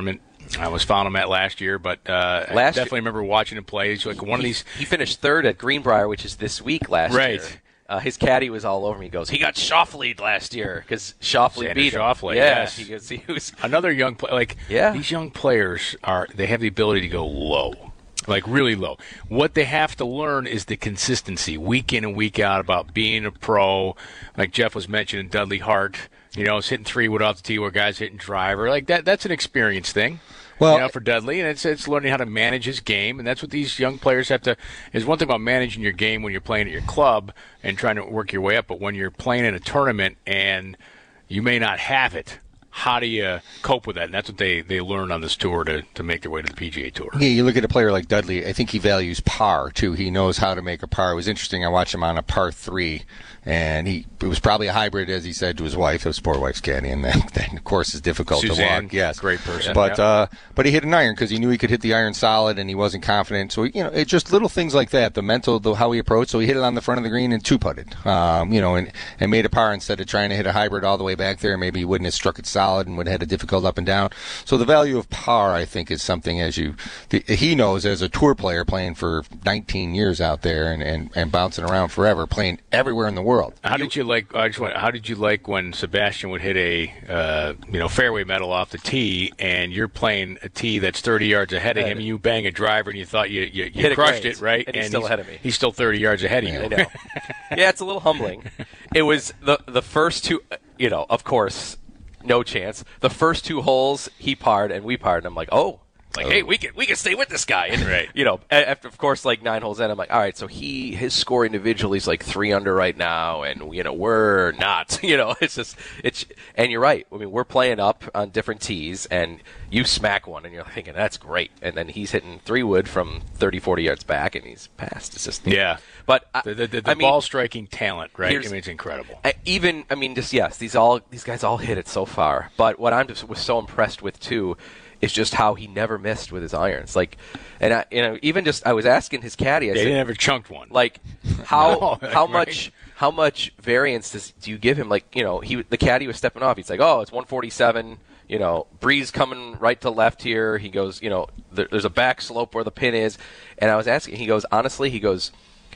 I almost found him at last year, but uh, I Last definitely year- remember watching him play. He's like one of He- these. He finished third at Greenbrier, which is this week last Right. year. Uh, his caddy was all over me. He goes, he got Shoffley'd last year because Shoffley Xander beat him. Schauffele, yeah, yes. he goes, he was Another young player. Like, Yeah. these young players, are they have the ability to go low. Like, really low. What they have to learn is the consistency, week in and week out, about being a pro. Like Jeff was mentioning, Dudley Hart, you know, is hitting three wood off the tee where guys hitting driver. Like, that. that's an experience thing. Well, you know, for Dudley, and it's it's learning how to manage his game, and that's what these young players have to. Is one thing about managing your game when you're playing at your club and trying to work your way up, but when you're playing in a tournament and you may not have it, how do you cope with that? And that's what they, they learn on this tour to, to make their way to the P G A Tour. Yeah, you look at a player like Dudley, I think he values par, too. He knows how to make a par. It was interesting. I watched him on a par three, and he it was probably a hybrid, as he said to his wife. It was poor wife's caddy, and that, that, of course, is difficult Suzanne, to walk. Yes. great person. But Yeah. uh, but he hit an iron because he knew he could hit the iron solid, and he wasn't confident. So, you know, it's just little things like that, the mental, the, how he approached. So he hit it on the front of the green and two-putted, um, you know, and, and made a par instead of trying to hit a hybrid all the way back there. Maybe he wouldn't have struck it solid and would have had a difficult up and down. So the value of par, I think, is something as you the, he knows as a tour player playing for nineteen years out there and, and, and bouncing around forever, playing everywhere in the world. How did you like? I just want, how did you like when Sebastian would hit a uh, you know fairway metal off the tee, and you're playing a tee that's thirty yards ahead of him, and you bang a driver, and you thought you you, you Hit it crushed great, it, right? and he's still ahead of me. He's still thirty yards ahead of you. I know. Yeah, it's a little humbling. It was the the first two, you know, of course, no chance. The first two holes, he parred and we parred, and I'm like, oh. Like, Oh. hey, we can we can stay with this guy, and Right. you know, a- after of course like nine holes in, I'm like, all right, so he his score individually is like three under right now, and you know we're not, you know, it's just it's and you're right. I mean, we're playing up on different tees, and you smack one, and you're thinking that's great, and then he's hitting three wood from thirty, forty yards back, and he's passed. It's just Yeah, but I, the, the, the, the I mean, ball striking talent, right? I here's- mean, it's incredible. I- even I mean, just yes, these all these guys all hit it so far. But what I'm just was so impressed with too is just how he never missed with his irons. Like, and I, you know, even just I was asking his caddy, I They said, never chunked one. like, how No, how right. much how much variance does do you give him? Like, you know, he the caddy was stepping off. He's like, oh, it's one forty-seven. You know, breeze coming right to left here. He goes, you know, there, there's a back slope where the pin is, and I was asking. He goes, honestly, he goes.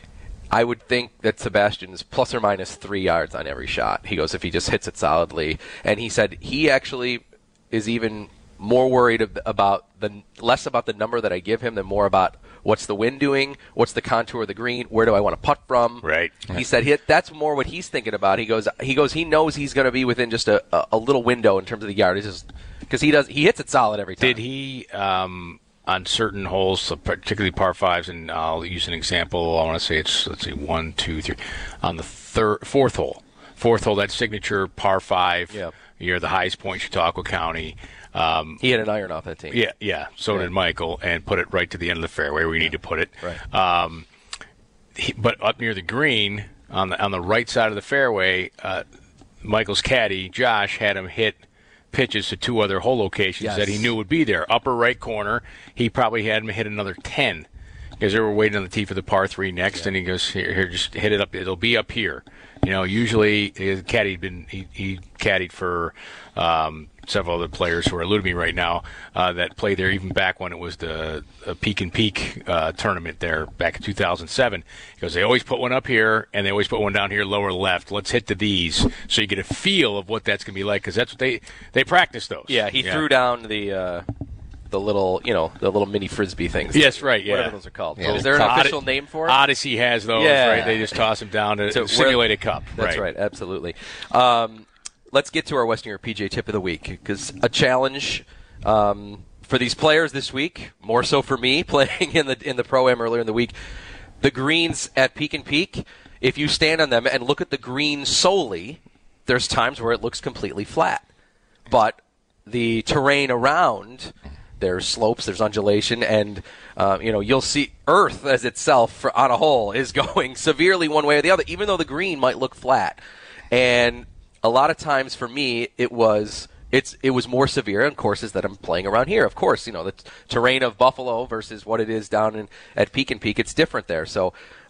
I would think that Sebastian is plus or minus three yards on every shot. He goes, if he just hits it solidly. And he said he actually is even more worried ab- about the less about the number that I give him than more about what's the wind doing, what's the contour of the green, where do I want to putt from. Right. He said he, that's more what he's thinking about. He goes, he goes, he knows he's going to be within just a, a, a little window in terms of the yard. Because he does, he hits it solid every time. Did he, um, on certain holes, so particularly par fives, and I'll use an example. I want to say it's, let's see, one, two, three. On the third, fourth hole, fourth hole, that signature par five, Yep. you're the highest point, Chautauqua County. Um, he had an iron off that team. yeah, yeah. So Yeah. did Michael, and put it right to the end of the fairway where you need to put it. Right. Um, he, but up near the green, on the on the right side of the fairway, uh, Michael's caddy Josh had him hit pitches to two other hole locations Yes. that he knew would be there. Upper right corner, he probably had him hit another ten because they were waiting on the tee for the par three next, yeah. and he goes, here, here, just hit it up. It'll be up here. You know, usually his caddy been he, he caddied for um, several other players who are eluding me right now uh, that played there even back when it was the uh, Peak and Peak uh, tournament there back in two thousand seven. He goes, they always put one up here and they always put one down here lower left. Let's hit to these so you get a feel of what that's going to be like because that's what they they practice those. Yeah, he yeah. threw down the. Uh, The little, you know, the little mini frisbee things. Yes, right. Yeah, whatever those are called. Yeah, Is there an Od- official name for it? Odyssey has those. Yeah. Right. They just toss them down to So simulate where- a cup. That's right. right. Absolutely. Um, let's get to our Western Europe P G A tip of the week because a challenge um, for these players this week, more so for me playing in the in the Pro-Am earlier in the week. The greens at Peak and Peak. If you stand on them and look at the green solely, there's times where it looks completely flat, but the terrain around. There's slopes, there's undulation, and uh, you know you'll see Earth as itself for, on a hole is going severely one way or the other, even though the green might look flat. And a lot of times for me, it was it's it was more severe on courses that I'm playing around here. Of course, you know the t- terrain of Buffalo versus what it is down in, at Peak and Peak, it's different there. So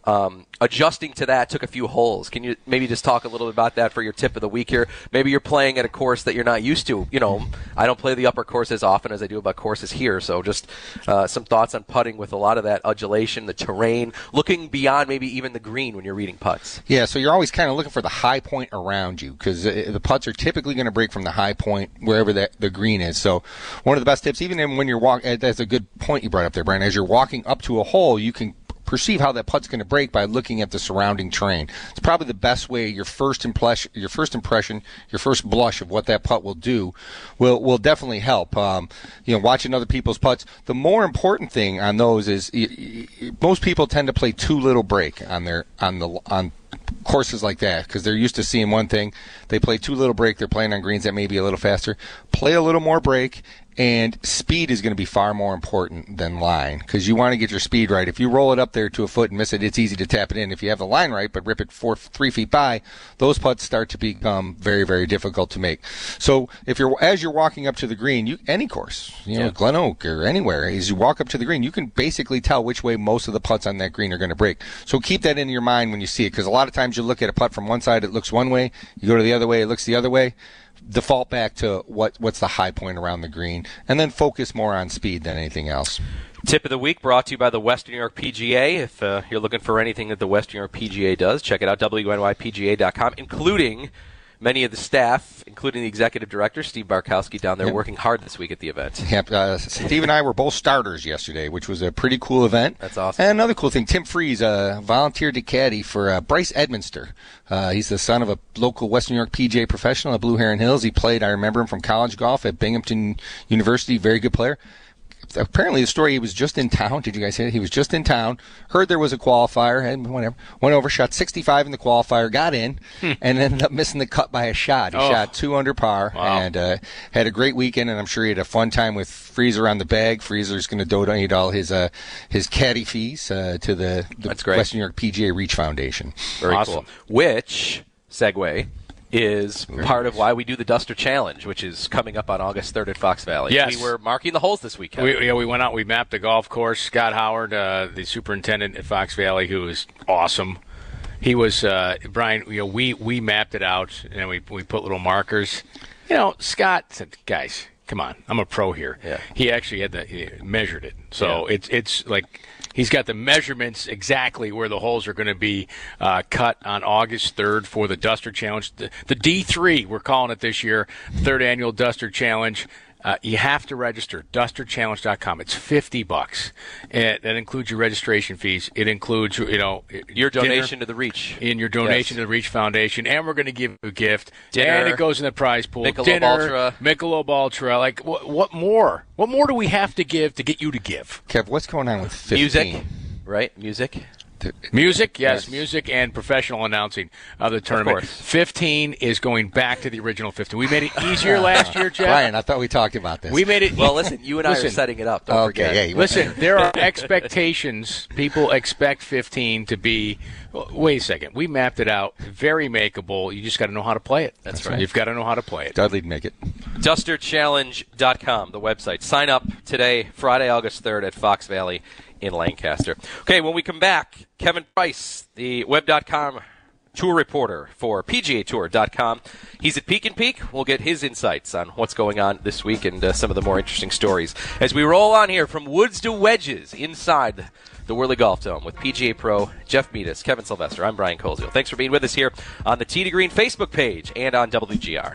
um, adjusting to that took a few holes. Can you maybe just talk a little bit about that for your tip of the week here? Maybe you're playing at a course that you're not used to. You know, I don't play the upper course as often as I do about courses here, so just uh, some thoughts on putting with a lot of that undulation, the terrain, looking beyond maybe even the green when you're reading putts. Yeah, so you're always kind of looking for the high point around you because the putts are typically going to break from the high point wherever the, the green is. So one of the best tips, even when you're walking, that's a good point you brought up there, Brian, as you're walking up to a hole, you can perceive how that putt's going to break by looking at the surrounding terrain. It's probably the best way. Your first impression, your first impression, your first blush of what that putt will do, will will definitely help. Um, you know, watching other people's putts. The more important thing on those is y- y- most people tend to play too little break on their on the on. courses like that because they're used to seeing one thing. They play too little break. They're playing on greens that may be a little faster. Play a little more break, and speed is going to be far more important than line because you want to get your speed right. If you roll it up there to a foot and miss it, it's easy to tap it in. If you have the line right but rip it four, three feet by, those putts start to become very, very difficult to make. So if you're as you're walking up to the green, you any course, you know, yeah. Glen Oak or anywhere, as you walk up to the green, you can basically tell which way most of the putts on that green are going to break. So keep that in your mind when you see it because a lot of times you look at a putt from one side, it looks one way. You go to the other way, it looks the other way. Default back to what what's the high point around the green, and then focus more on speed than anything else. Tip of the week brought to you by the Western New York P G A. If uh, you're looking for anything that the Western New York P G A does, check it out, W N Y P G A dot com, including many of the staff, including the executive director, Steve Barkowski, down there yep. working hard this week at the event. Yep. Uh, Steve and I were both starters yesterday, which was a pretty cool event. That's awesome. And another cool thing, Tim Freeze uh, volunteered to caddy for uh, Bryce Edminster. Uh, he's the son of a local Western New York P G A professional at Blue Heron Hills. He played, I remember him from college golf at Binghamton University, very good player. Apparently the story, he was just in town. Did you guys hear it? He was just in town, heard there was a qualifier, and whatever, went over, shot sixty-five in the qualifier, got in, hmm. and ended up missing the cut by a shot. He oh. shot two under par wow. and uh, had a great weekend, and I'm sure he had a fun time with Freezer on the bag. Freezer's going to donate all his uh, his caddy fees uh, to the, the Western New York P G A Reach Foundation. Very awesome. Cool. Which, segue, is Very part nice. of why we do the Duster Challenge, which is coming up on August third at Fox Valley. Yes. We were marking the holes this weekend. We, yeah, we went out, we mapped the golf course. Scott Howard, uh, the superintendent at Fox Valley, who is awesome. He was, uh, Brian, you know, we, we mapped it out, and we we put little markers. You know, Scott said, guys, come on, I'm a pro here. Yeah. He actually had the, he measured it. So yeah. it's it's like... He's got the measurements exactly where the holes are going to be uh, cut on August third for the Duster Challenge. The, the D three, we're calling it this year, third annual Duster Challenge. Uh, you have to register, duster challenge dot com. It's fifty bucks. And that includes your registration fees. It includes, you know, your donation to the Reach. In your donation yes. to the Reach Foundation. And we're going to give you a gift. Dinner. And it goes in the prize pool. Michelob Dinner, Ultra. Michelob Ultra. Like, wh- what more? What more do we have to give to get you to give? Kev, what's going on with fifteen? Music, right? Music. Music, yes, yes, music and professional announcing of the tournament. Of course. fifteen is going back to the original fifteen. We made it easier last year, Jeff. Brian, I thought we talked about this. We made it. Well, listen, you and listen, I are setting it up. Don't okay, forget. yeah, listen, there are expectations. People expect fifteen to be. Well, wait a second. We mapped it out. Very makeable. You just got to know how to play it. That's right. You've got to know how to play it. Dudley'd make it. duster challenge dot com, the website. Sign up today, Friday, August third at Fox Valley in Lancaster. Okay, when we come back, Kevin Price, the web dot com tour reporter for P G A Tour dot com. He's at Peak and Peak. We'll get his insights on what's going on this week and uh, some of the more interesting stories as we roll on here from woods to wedges inside the Whirly Golf Dome with P G A Pro Jeff Meadis, Kevin Sylvester. I'm Brian Koziel. Thanks for being with us here on the Tee to Green Facebook page and on W G R.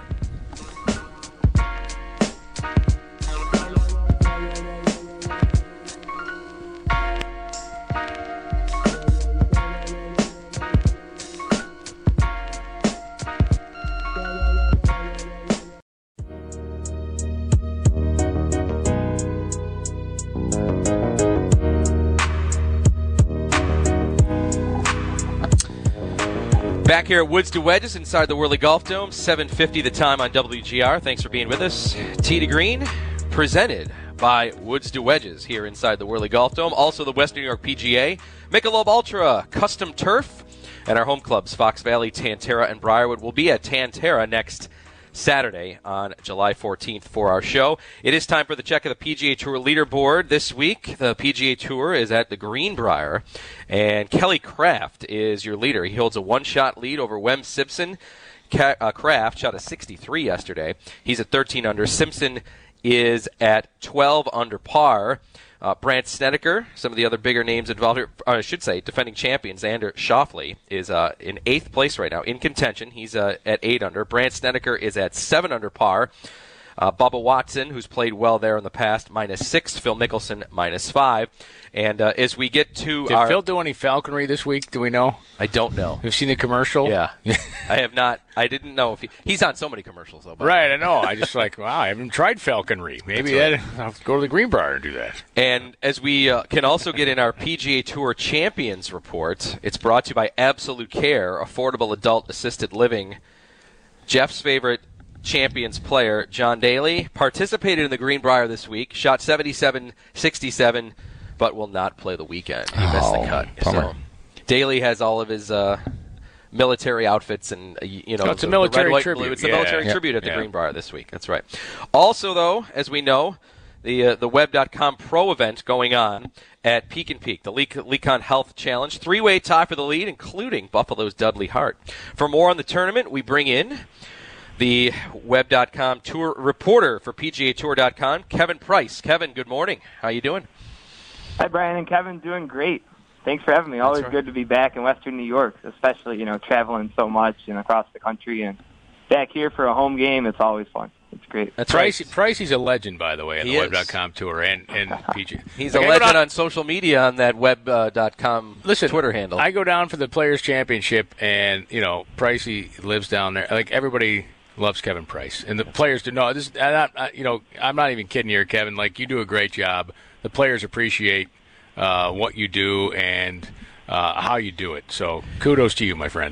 Back here at Woods to Wedges inside the Whirly Golf Dome, seven fifty the time on W G R. Thanks for being with us. Tee to Green, presented by Woods to Wedges here inside the Whirly Golf Dome. Also the Western New York P G A, Michelob Ultra, Custom Turf, and our home clubs, Fox Valley, Tantera, and Briarwood. Will be at Tantera next Saturday on July fourteenth for our show. It is time for the check of the P G A Tour leaderboard. This week, the P G A Tour is at the Greenbrier, and Kelly Kraft is your leader. He holds a one-shot lead over Wem Simpson. Ca- uh, Kraft shot a sixty-three yesterday. He's at thirteen under. Simpson is at twelve under par. Uh, Brandt Snedeker, some of the other bigger names involved here, or I should say, defending champion Xander Schauffele is uh, in eighth place right now, in contention. He's uh, at eight under. Brandt Snedeker is at seven under par. Uh, Bubba Watson, who's played well there in the past, minus six. Phil Mickelson, minus five. And uh, as we get to Did our... Phil do any falconry this week? Do we know? I don't know. You've seen the commercial? Yeah. I have not. I didn't know if he... He's on so many commercials, though. Right, I know. I just like, wow, I haven't tried falconry. Maybe right. I'll have to go to the Greenbrier and do that. And as we uh, can also get in our P G A Tour Champions report, it's brought to you by Absolute Care, affordable adult assisted living. Jeff's favorite Champions player, John Daly, participated in the Greenbrier this week, shot seventy-seven sixty-seven, but will not play the weekend. He missed Oh, the cut. bummer. So Daly has all of his uh, military outfits and, uh, you know, Oh, it's a the- the military red, white, tribute. blue. It's a Yeah. military Yeah. tribute at the Yeah. Greenbrier this week. That's right. Also, though, as we know, the uh, the web dot com Pro event going on at Peak and Peak, the Le- Lecon Health Challenge. Three-way tie for the lead, including Buffalo's Dudley Hart. For more on the tournament, we bring in the web dot com tour reporter for P G A Tour dot com, Kevin Price. Kevin, good morning. How you doing? Hi, Brian and Kevin. Doing great. Thanks for having me. Always right. good to be back in Western New York, especially, you know, traveling so much and across the country. And back here for a home game, it's always fun. It's great. That's Pricey, right. Pricey's a legend, by the way, on He the web is. dot com tour and, and P G. He's Like, a I go legend down- on social media on that web dot com Listen, Twitter handle. I go down for the Players' Championship, and, you know, Pricey lives down there. Like, everybody loves Kevin Price. And the players do know. This, I'm not, I- you know, I'm not even kidding here, Kevin. Like, you do a great job. The players appreciate uh, what you do and uh, how you do it. So kudos to you, my friend.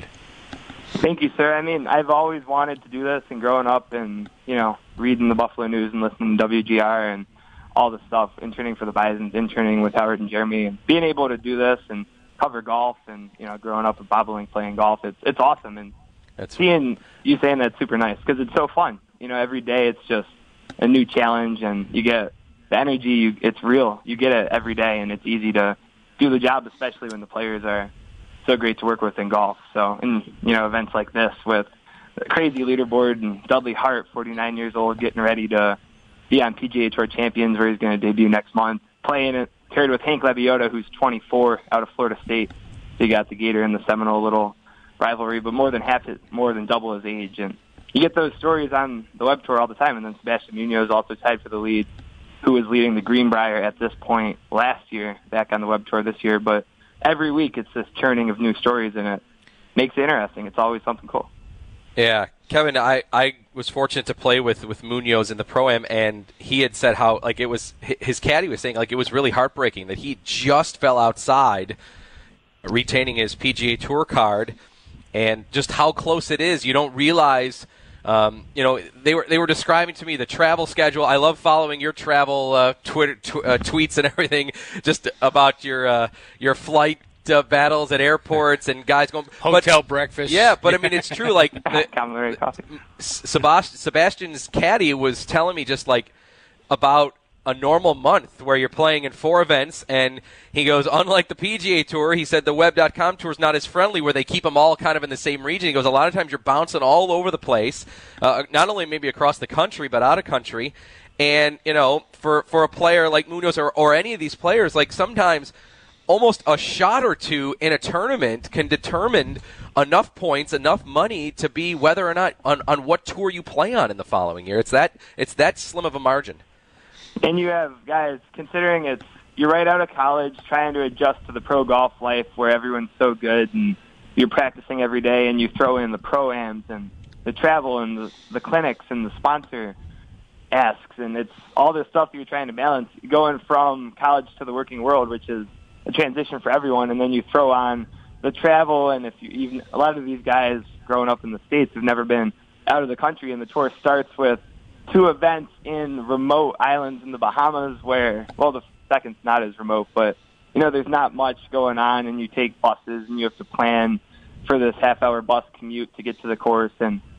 Thank you, sir. I mean, I've always wanted to do this, and growing up and, you know, reading the Buffalo News and listening to W G R and all the stuff, interning for the Bisons, interning with Howard and Jeremy, and being able to do this and cover golf and, you know, growing up with bobbling, playing golf, it's it's awesome. And That's seeing you saying that's super nice because it's so fun. You know, every day it's just a new challenge, and you get the energy. You, it's real. You get it every day, and it's easy to do the job, especially when the players are so great to work with in golf. So, and you know, events like this with a crazy leaderboard and Dudley Hart, forty-nine years old, getting ready to be on P G A Tour Champions, where he's going to debut next month. Playing it paired with Hank Lebioda, who's twenty-four, out of Florida State. So you got the Gator and the Seminole little rivalry, but more than half, his, more than double his age. And you get those stories on the Web Tour all the time. And then Sebastian Munoz also tied for the lead, who was leading the Greenbrier at this point last year, back on the Web Tour this year. But every week it's this churning of new stories, and it makes it interesting. It's always something cool. Yeah, Kevin, I, I was fortunate to play with, with Munoz in the Pro-Am, and he had said how, like, it was, his caddy was saying, like, it was really heartbreaking that he just fell outside retaining his P G A Tour card, and just how close it is. You don't realize, um, you know, they were they were describing to me the travel schedule. I love following your travel uh, Twitter tw- uh, tweets and everything, just about your uh, your flight Uh, battles at airports and guys going Hotel but, breakfast. Yeah, but I mean it's true. Like the, Complimentary coffee. Sebast- Sebastian's caddy was telling me just like about a normal month where you're playing in four events, and he goes, unlike the P G A Tour, he said the web dot com tour is not as friendly where they keep them all kind of in the same region. He goes, a lot of times you're bouncing all over the place, uh, not only maybe across the country but out of country. And you know, for for a player like Munoz or, or any of these players, like sometimes almost a shot or two in a tournament can determine enough points, enough money to be whether or not on, on what tour you play on in the following year. It's that it's that slim of a margin. And you have guys, considering it's you're right out of college, trying to adjust to the pro golf life where everyone's so good and you're practicing every day, and you throw in the pro-ams and the travel and the, the clinics and the sponsor asks, and it's all this stuff you're trying to balance, going from college to the working world, which is a transition for everyone, and then you throw on the travel, and if you even a lot of these guys growing up in the States have never been out of the country, and the tour starts with two events in remote islands in the Bahamas where, well, the second's not as remote, but, you know, there's not much going on, and you take buses, and you have to plan for this half-hour bus commute to get to the course, and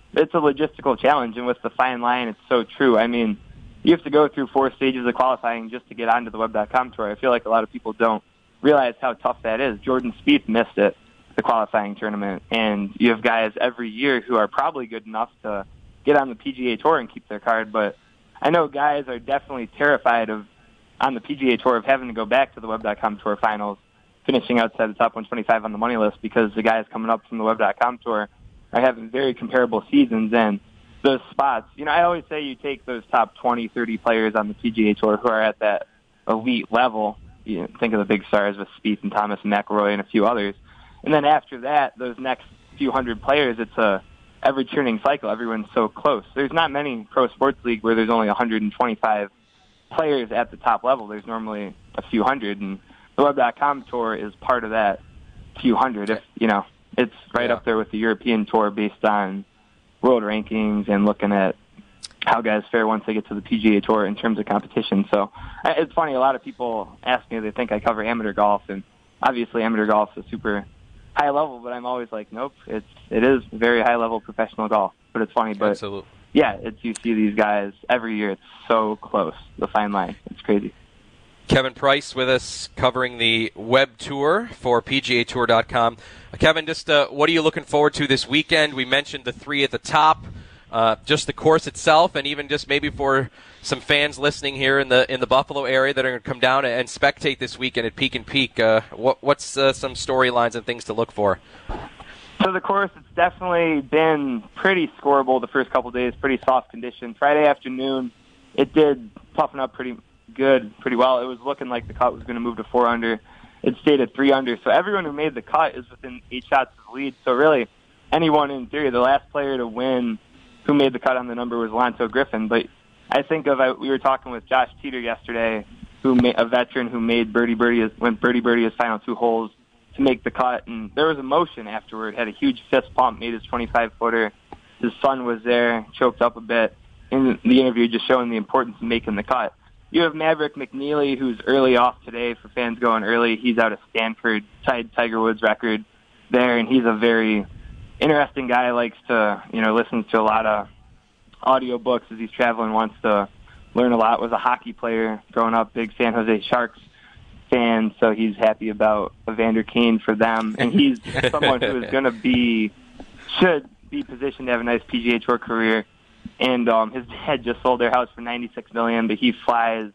it's a logistical challenge, and with the fine line, it's so true. I mean, you have to go through four stages of qualifying just to get onto the web dot com tour. I feel like a lot of people don't realize how tough that is. Jordan Spieth missed it, the qualifying tournament, and you have guys every year who are probably good enough to get on the P G A Tour and keep their card, but I know guys are definitely terrified of, on the P G A Tour, of having to go back to the web dot com tour finals, finishing outside the top one twenty-five on the money list, because the guys coming up from the web dot com tour are having very comparable seasons, and those spots, you know, I always say you take those top twenty, thirty players on the P G A Tour who are at that elite level. You know, think of the big stars with Spieth and Thomas and McIlroy and a few others. And then after that, those next few hundred players, it's a every churning cycle. Everyone's so close. There's not many pro sports league where there's only one hundred twenty-five players at the top level. There's normally a few hundred, and the web dot com tour is part of that few hundred. If you know, it's right yeah. up there with the European tour based on world rankings and looking at how guys fare once they get to the P G A Tour in terms of competition. So it's funny, a lot of people ask me, they think I cover amateur golf, and obviously amateur golf is super high level, but I'm always like, nope, it's it is very high level professional golf. But it's funny, but Absolutely. yeah, it's you see these guys every year. It's so close, the fine line. It's crazy. Kevin Price with us covering the web tour for P G A Tour dot com. Uh, Kevin, just uh, what are you looking forward to this weekend? We mentioned the three at the top, uh, just the course itself, and even just maybe for some fans listening here in the in the Buffalo area that are going to come down and spectate this weekend at Peak and Peak. Uh, what, what's uh, some storylines and things to look for? So the course, it's definitely been pretty scoreable the first couple of days, pretty soft condition. Friday afternoon, it did toughen up pretty good, pretty well. It was looking like the cut was going to move to four under. It stayed at three under. So everyone who made the cut is within eight shots of the lead. So really, anyone in theory, the last player to win who made the cut on the number was Lonzo Griffin. But I think of, we were talking with Josh Teeter yesterday, who made, a veteran who made birdie birdie, his, went birdie birdie his final two holes to make the cut. And there was emotion afterward, had a huge fist pump, made his twenty-five footer. His son was there, choked up a bit in the interview, just showing the importance of making the cut. You have Maverick McNeely, who's early off today for fans going early. He's out of Stanford, tied Tiger Woods' record there, and he's a very interesting guy. Likes to, you know, listens to a lot of audio books as he's traveling, wants to learn a lot. Was a hockey player growing up, big San Jose Sharks fan, so he's happy about Evander Kane for them. And he's someone who is going to be, should be positioned to have a nice P G A Tour career. And um, his dad just sold their house for ninety-six million dollars, but he flies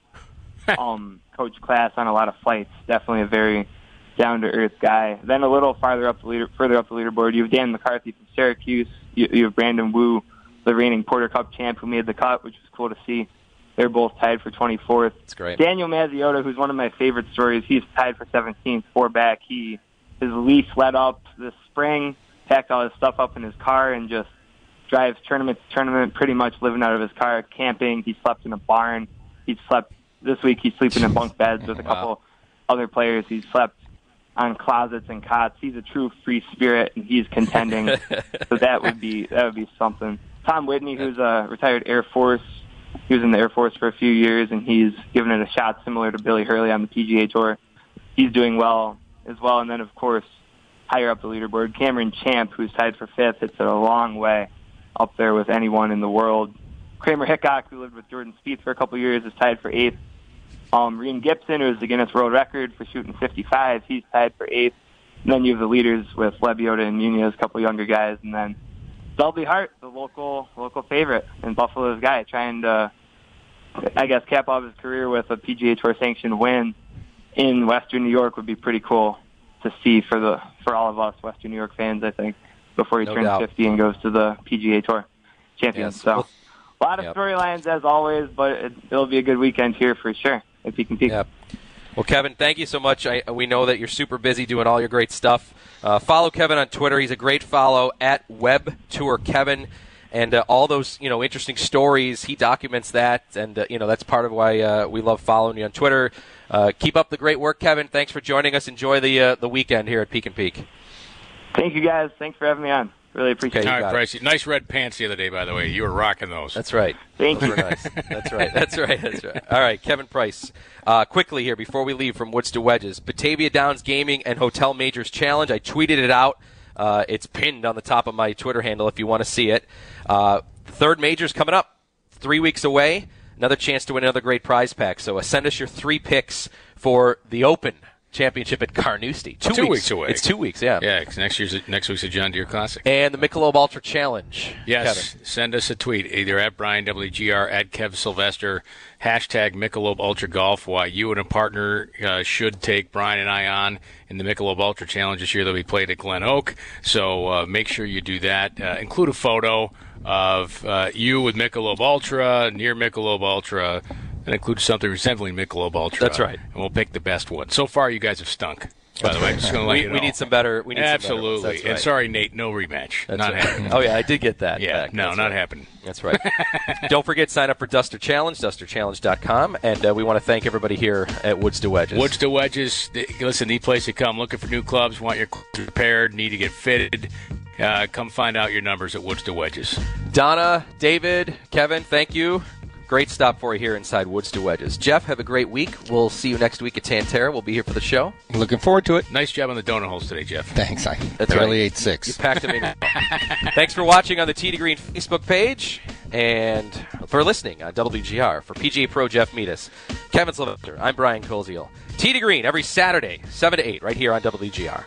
um, coach class on a lot of flights. Definitely a very down-to-earth guy. Then a little farther up the leader, further up the leaderboard, you have Dan McCarthy from Syracuse. You, you have Brandon Wu, the reigning Porter Cup champ, who made the cut, which was cool to see. They're both tied for twenty-fourth. That's great. Daniel Mazziota, who's one of my favorite stories, he's tied for seventeenth, four back. He his lease let up this spring, packed all his stuff up in his car, and just drives tournament to tournament, pretty much living out of his car, camping. He slept in a barn. He slept this week. He's sleeping in bunk beds with a couple Wow. other players. He's slept on closets and cots. He's a true free spirit, and he's contending. So that would be that would be something. Tom Whitney, who's a retired Air Force, he was in the Air Force for a few years, and he's given it a shot similar to Billy Hurley on the P G A Tour. He's doing well as well. And then, of course, higher up the leaderboard, Cameron Champ, who's tied for fifth, hits it a long way up there with anyone in the world. Kramer Hickok, who lived with Jordan Spieth for a couple years, is tied for eighth. Um, Reem Gibson, who is the Guinness World Record for shooting fifty-five, he's tied for eighth. And then you have the leaders with Lebioda and Munoz, a couple younger guys, and then Selby Hart, the local local favorite and Buffalo's guy, trying to, I guess, cap off his career with a P G A Tour sanctioned win in Western New York would be pretty cool to see for the for all of us Western New York fans, I think, before he No turns doubt. fifty and goes to the P G A Tour champion. Yes. So Well, a lot of yep. storylines as always, but it, it'll be a good weekend here for sure if he can peak. Yep. Well, Kevin, thank you so much. I, we know that you're super busy doing all your great stuff. Uh, follow Kevin on Twitter. He's a great follow at WebTourKevin. And uh, all those, you know, interesting stories, he documents that. And, uh, you know, that's part of why uh, we love following you on Twitter. Uh, keep up the great work, Kevin. Thanks for joining us. Enjoy the uh, the weekend here at Peak and Peak. Thank you, guys. Thanks for having me on. Really appreciate Okay, it. All got right, Bryce. Nice red pants the other day, by the way. You were rocking those. That's right. Thank Those you. were nice. That's right. That's right. That's right. All right, Kevin Price. Uh, quickly here before we leave from Woods to Wedges, Batavia Downs Gaming and Hotel Majors Challenge. I tweeted it out Uh, it's pinned on the top of my Twitter handle if you want to see it. Uh, third major's coming up, three weeks away. Another chance to win another great prize pack. So uh, send us your three picks for the Open Championship at Carnoustie. Two, two weeks. weeks away. It's two weeks, yeah. Yeah, next year's next week's a John Deere Classic. And the Michelob Ultra Challenge. Yes, Kevin. Send us a tweet either at Brian W G R, at Kev Sylvester, hashtag Michelob Ultra Golf. Why you and a partner uh, should take Brian and I on in the Michelob Ultra Challenge this year that we played at Glen Oak. So uh, make sure you do that. Uh, include a photo of uh, you with Michelob Ultra, near Michelob Ultra, and include something resembling Michelob Ultra. That's right. And we'll pick the best one. So far, you guys have stunk. By the way, I'm just going to let we, you know. We need some better. We need Absolutely. Some better ones. That's right. And sorry, Nate, no rematch. That's not right. happening. Oh yeah, I did get that. Yeah, back. no, That's not right. happening. That's right. Don't forget, sign up for Duster Challenge, duster challenge dot com, and uh, we want to thank everybody here at Woods to Wedges. Woods to Wedges. Listen, the place to come looking for new clubs, want your clubs repaired, need to get fitted. Uh, come find out your numbers at Woods to Wedges. Donna, David, Kevin, thank you. Great stop for you here inside Woods to Wedges. Jeff, have a great week. We'll see you next week at Tantera. We'll be here for the show. Looking forward to it. Nice job on the donut holes today, Jeff. Thanks. I That's barely right. ate six. You packed them in. Thanks for watching on the Tee to Green Facebook page and for listening on W G R. For P G A Pro Jeff Meadus, Kevin Sylvester, I'm Brian Koziel. Tee to Green every Saturday, seven to eight, right here on W G R.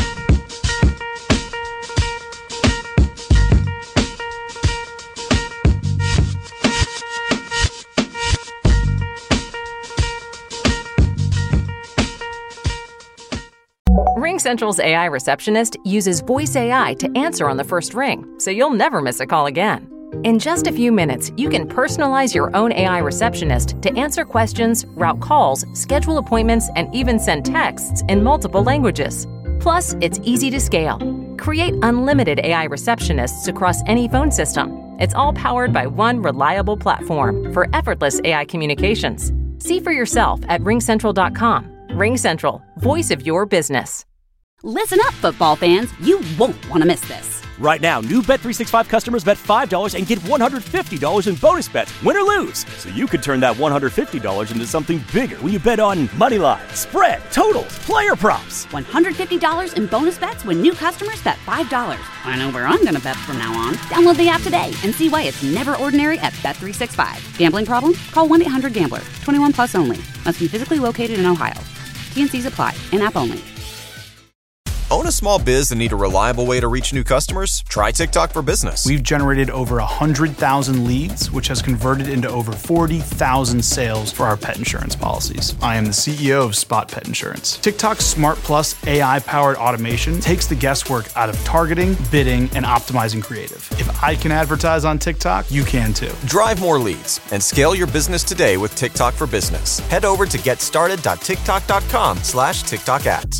RingCentral's A I receptionist uses voice A I to answer on the first ring, so you'll never miss a call again. In just a few minutes, you can personalize your own A I receptionist to answer questions, route calls, schedule appointments, and even send texts in multiple languages. Plus, it's easy to scale. Create unlimited A I receptionists across any phone system. It's all powered by one reliable platform for effortless A I communications. See for yourself at ring central dot com. RingCentral, voice of your business. Listen up, football fans. You won't want to miss this. Right now, new Bet three sixty-five customers bet five dollars and get one hundred fifty dollars in bonus bets, win or lose. So you could turn that one hundred fifty dollars into something bigger when you bet on money line, spread, totals, player props. one hundred fifty dollars in bonus bets when new customers bet five dollars. I know where I'm going to bet from now on. Download the app today and see why it's never ordinary at Bet three sixty-five. Gambling problem? Call one eight hundred gambler. twenty-one plus only. Must be physically located in Ohio. T N Cs apply. In-app only. Own a small biz and need a reliable way to reach new customers? Try TikTok for Business. We've generated over one hundred thousand leads, which has converted into over forty thousand sales for our pet insurance policies. I am the C E O of Spot Pet Insurance. TikTok's Smart Plus A I-powered automation takes the guesswork out of targeting, bidding, and optimizing creative. If I can advertise on TikTok, you can too. Drive more leads and scale your business today with TikTok for Business. Head over to getstarted dot tiktok dot com slash TikTok ads.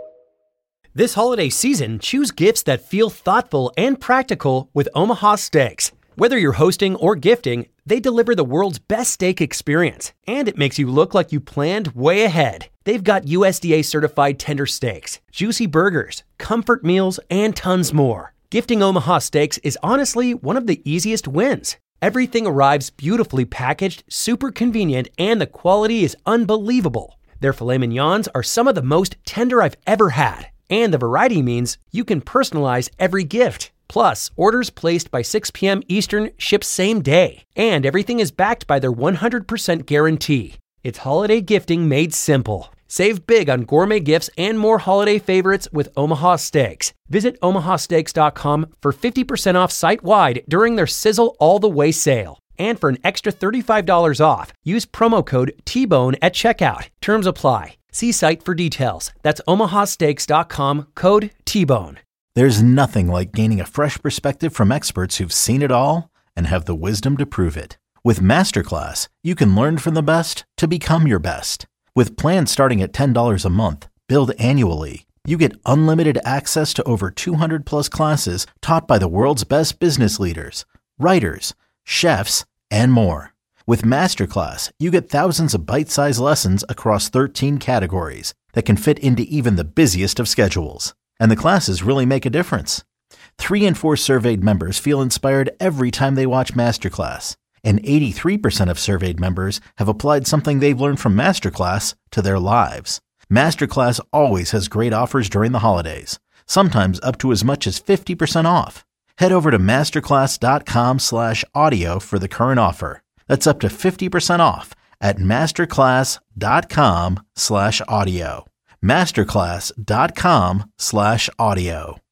This holiday season, choose gifts that feel thoughtful and practical with Omaha Steaks. Whether you're hosting or gifting, they deliver the world's best steak experience, and it makes you look like you planned way ahead. They've got U S D A-certified tender steaks, juicy burgers, comfort meals, and tons more. Gifting Omaha Steaks is honestly one of the easiest wins. Everything arrives beautifully packaged, super convenient, and the quality is unbelievable. Their filet mignons are some of the most tender I've ever had. And the variety means you can personalize every gift. Plus, orders placed by six p.m. Eastern ship same day. And everything is backed by their one hundred percent guarantee. It's holiday gifting made simple. Save big on gourmet gifts and more holiday favorites with Omaha Steaks. Visit omaha steaks dot com for fifty percent off site-wide during their Sizzle All the Way sale. And for an extra thirty-five dollars off, use promo code T bone at checkout. Terms apply. See site for details. That's omaha steaks dot com, code T bone. There's nothing like gaining a fresh perspective from experts who've seen it all and have the wisdom to prove it. With Masterclass, you can learn from the best to become your best. With plans starting at ten dollars a month, billed annually, you get unlimited access to over two hundred plus classes taught by the world's best business leaders, writers, chefs, and more. With Masterclass, you get thousands of bite-sized lessons across thirteen categories that can fit into even the busiest of schedules. And the classes really make a difference. Three in four surveyed members feel inspired every time they watch Masterclass. And eighty-three percent of surveyed members have applied something they've learned from Masterclass to their lives. Masterclass always has great offers during the holidays. sometimes up to as much as fifty percent off. Head over to masterclass.com slash audio for the current offer. That's up to fifty percent off at masterclass.com slash audio. masterclass.com slash audio.